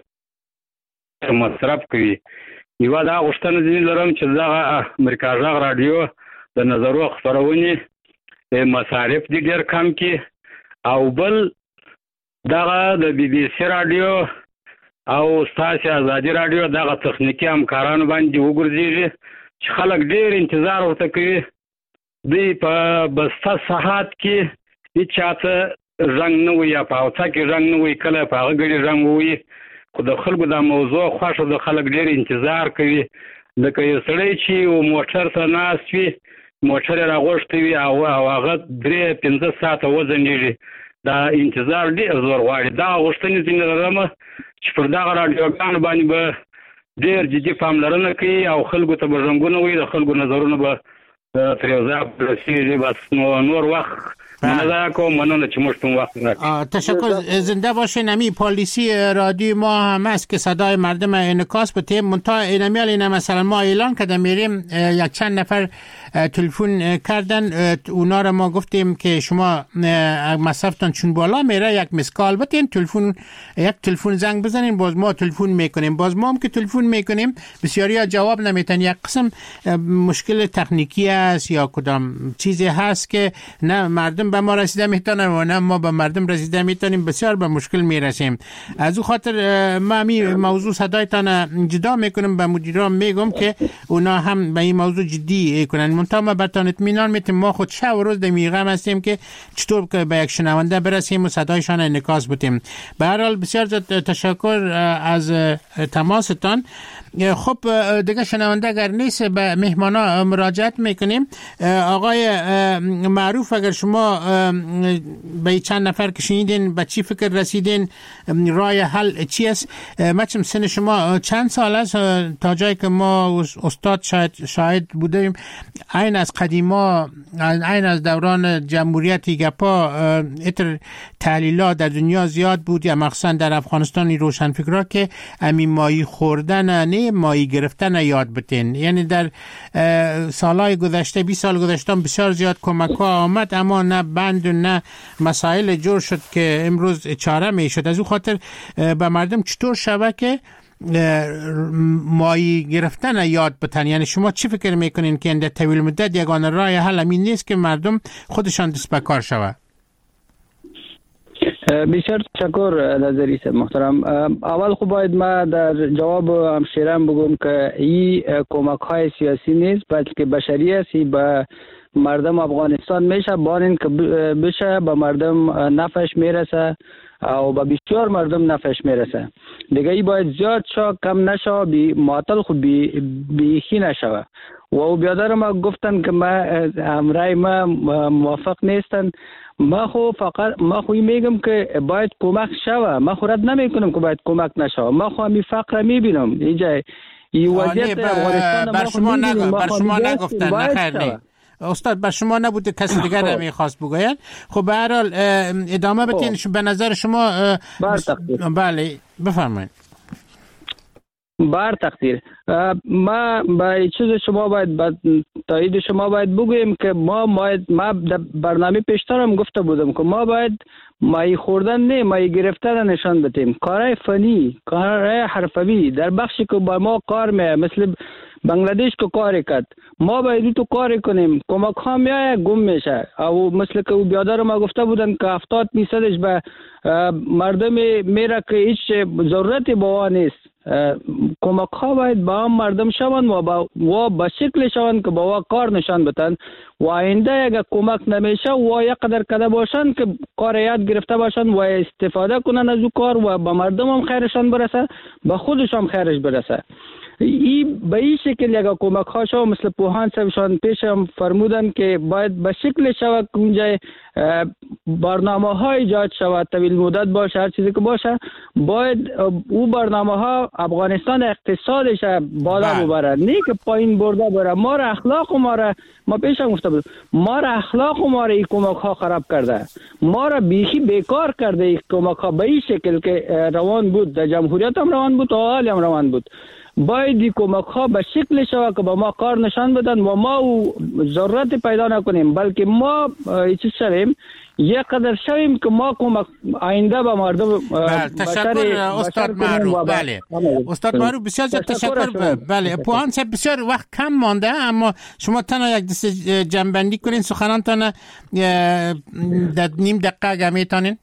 مصرف کوي. یوه دا غوښتنه ځینې لرم چې دغه امریکا غږ راډیو د نظرو خپرونې مصارف دي ډېر کم کړي، او بل دغه د بي بي سي راډیو او ستاسې ازادي راډیو دغه تخنیکي همکارانو باندې وګرځېږي چې خلک ډېر انتظار ورته کوي. دوی په بسته ساعت کې هېڅ چاته رنګ نه وي یا په اوڅه کې رنګ نه وي، کله په هغه ګړي رنګ ووي، خو د خلکو دا موضوع خوښه د خلک ډېر انتظار کوي. لکه یو سړی چې یو موټر ته ناست وي، موټر یې راغوښتی وي او هغه درې پنځه ساعته وځنډېږي، دا انتظار ډېر زور غواړي. دغه غوښتنې ځینې لرمه چې پر دغه راډیوګانو باندې به ډېر جدي پاملرنه کوي او خلکو ته به رنګونه وي، د خلکو نظرونه به تر یو ځای رسېږي. بس نور وخت منظر کوم. مننه چې موږ ته وخت راکړید. تشکر. زنده باشین. امی پالیسی رادیو ما هم است که صدای مردم انعکاس بده. منتها اینمیال اینا مثلا ما اعلان کردیم میریم یک چند نفر تلفن کردن، اونا را ما گفتیم که شما مصرفتان چون بالا میره یک مسکال بتین، تلفن یک تلفن زنگ بزنین، باز ما تلفن میکنیم. باز ما هم که تلفن میکنیم بسیاری ها جواب نمیتن. یک قسم مشکل تکنیکی است یا کدام چیزی هست که نه مردم به ما رسیده میتونن و نه ما به مردم رسیده میتونیم، بسیار به مشکل میرسیم. از او خاطر ما می موضوع صدایتان جدا میکنم، به مدیران میگم که اونا هم به این موضوع جدی کنن. منتها ما برتان اطمینان میتیم ما خود شب و روز در میغم هستیم که چطور که به یک شنونده برسیم و صدایشان انعکاس بدیم. به هر حال بسیار تشکر از تماستان. خب دیگه شنونده اگر نیست به مهمانا مراجعت میکنیم. آقای معروف، اگر شما به چند نفر که شنیدین به چی فکر رسیدین، راه حل چی است؟ مچم سن شما چند سال است؟ تا جایی که ما استاد شاید شاهد بودیم این از قدیما، این از دوران جمهوریت گپا اتر تحلیلات در دنیا زیاد بود، یا مخصوصا در افغانستان روشنفکرها که امی مایی خوردن نه مایی گرفتن یاد بتین. یعنی در سالهای گذشته بیست سال گذشته بسیار زیاد کمک ها آمد، اما نه بند و نه مسائل جور شد که امروز چاره می شد. از او خاطر به مردم چطور شوه که مایی گرفتن یاد بتن؟ یعنی شما چی فکر میکنین که در طویل مدت یگانه راه حل همین نیست که مردم خودشان دست به کار شوه؟ بسیار تشکر نظری صاحب محترم. اول خب باید ما در جواب همشیرم بگم که این کمک های سیاسی نیست بلکه بشری است. به مردم افغانستان میشه بانین که بشه به مردم نفعش میرسه او به بسیار مردم نفعش میرسه. دیگه ای باید زیاد شا کم نشه، بی معطل خود بی بیخی نشوه. و بیادر ما گفتن که ما امرای ما موافق نیستن. ما خو فقط ما خو میگم که باید کمک شوه، ما خو رد نمی کنم که باید کمک نشوه. ما خو می فقر میبینم اینجا این وضعیت افغانستان بر شما نگفتن، بر شما نگفتن نخیر نه استاد، بر شما نبوده کسی دیگر نمیخواست بگوید. خب به هر حال ادامه بدین. به نظر شما بله بفرمایید. بر تقدیر ما با چیز شما باید با تایید شما باید بگوییم که ما باید ما در برنامه پیشترم گفته بودم که ما باید مایی خوردن نه مایی گرفتن نشان بدیم. کارهای فنی، کارهای حرفوی در بخشی که با ما کار میه مثل بنگلادش که کار کرد، ما باید تو کار کنیم. کمک ها میایه گم میشه. او مثل که بیادر ما گفته بودن که هفتاد میصدش به مردم میره که هیچ ضرورتی با نیست. کمک ها باید با هم مردم شوند و با و به شکل شوند که با کار نشان بدن و آینده اگر کمک نمیشه و یک قدر کده باشن که کار یاد گرفته باشن و استفاده کنن از او کار و به مردم هم خیرشان برسه، به خودش هم خیرش برسه. این به این شکل یک کمک ها شو مثل پوهان صاحبشان پیش هم فرمودن که باید به شکل شود که اونجا برنامه ها ایجاد شود، طویل مدت باشه، هر چیزی که باشه، باید او برنامه ها افغانستان اقتصادش بالا ببره، نه که پایین برده بره. ما را اخلاق و ما را ما پیش هم گفته بود ما را اخلاق و ما را این کمک ها خراب کرده، ما را بیخی بیکار کرده. این کمک ها به این شکل که روان بود، در جمهوریت هم روان بود و حال هم روان بود. باید این کمک ها به شکل شود که با ما کار نشان بدن و ما او ضرورت پیدا نکنیم، بلکه ما چیز شویم یک قدر شویم که ما کمک آینده به مردم. بله تشکر استاد معروف. بله استاد معروف بسیار تشکر. بله پوهان صاحب بسیار وقت کم مانده، اما شما تنها یک دست جنبندی کنین سخنانتان در نیم دقیقه اگه میتونین.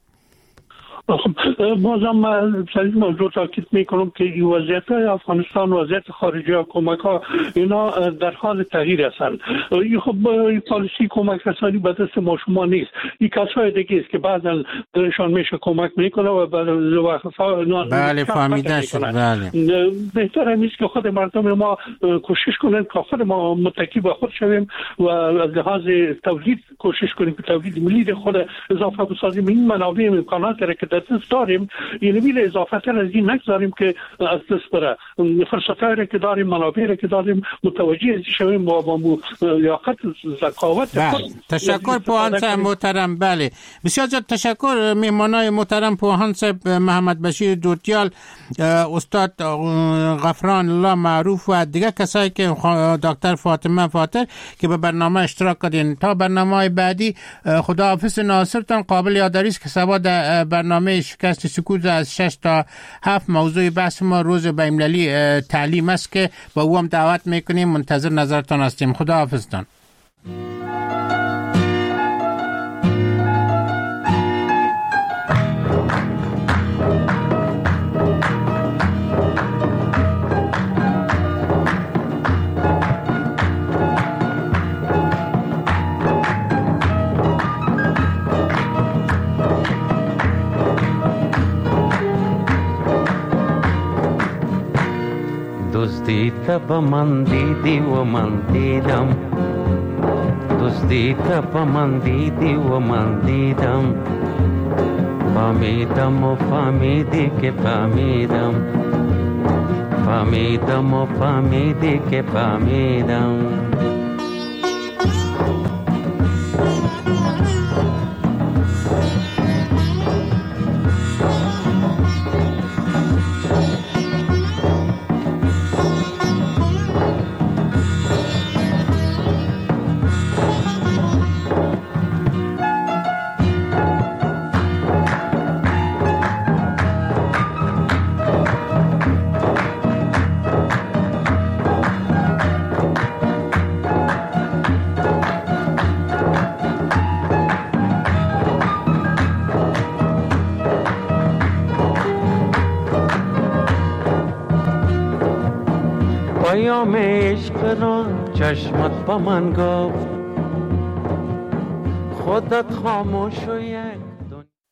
بازم من سریع موضوع تاکید میکنم که این وضعیت افغانستان، وضعیت خارجی ها، کمک ها اینا در حال تغییر هستند. این خب این پالیسی کمک رسانی به دست ما شما نیست. این کسای دیگه است که بعضا درشان میشه کمک میکنه و بعد وقت بله فهمیده شد. بله بهتر نیست که خود مردم ما کوشش کنن که خود ما متکی به خود شویم و از لحاظ تولید کوشش کنیم که تولید ملی خود اضافه بسازیم. این منابع امکانات که در دست داریم یعنی بیل اضافه تر از این نگذاریم که از دست بره. فرصتایی که داریم، منابعی که داریم متوجه شویم و با لیاقت ذکاوت. بله. تشکر پوهان صاحب محترم. بله بسیار زیاد تشکر مهمانای محترم پوهان صاحب محمد بشیر دوتیال، استاد غفران الله معروف و دیگه کسایی که دکتر فاطمه فاتر که به برنامه اشتراک کردین. تا برنامه بعدی خداحافظ ناصرتان. قابل یادآوری است که سبا در برنامه شکست سکوت از شش تا هفت موضوع بحث ما روز بین‌المللی تعلیم است که با او هم دعوت میکنیم. منتظر نظرتان هستیم. خدا حافظتان. دزدیت به من دیدی و من دیدم دزدیت به من دیدی و من دیدم فهمیدم و فهمیدی که فهمیدم فهمیدم و فهمیدی که فهمیدم پیام عشق را چشمت با من گفت خودت خاموش و یک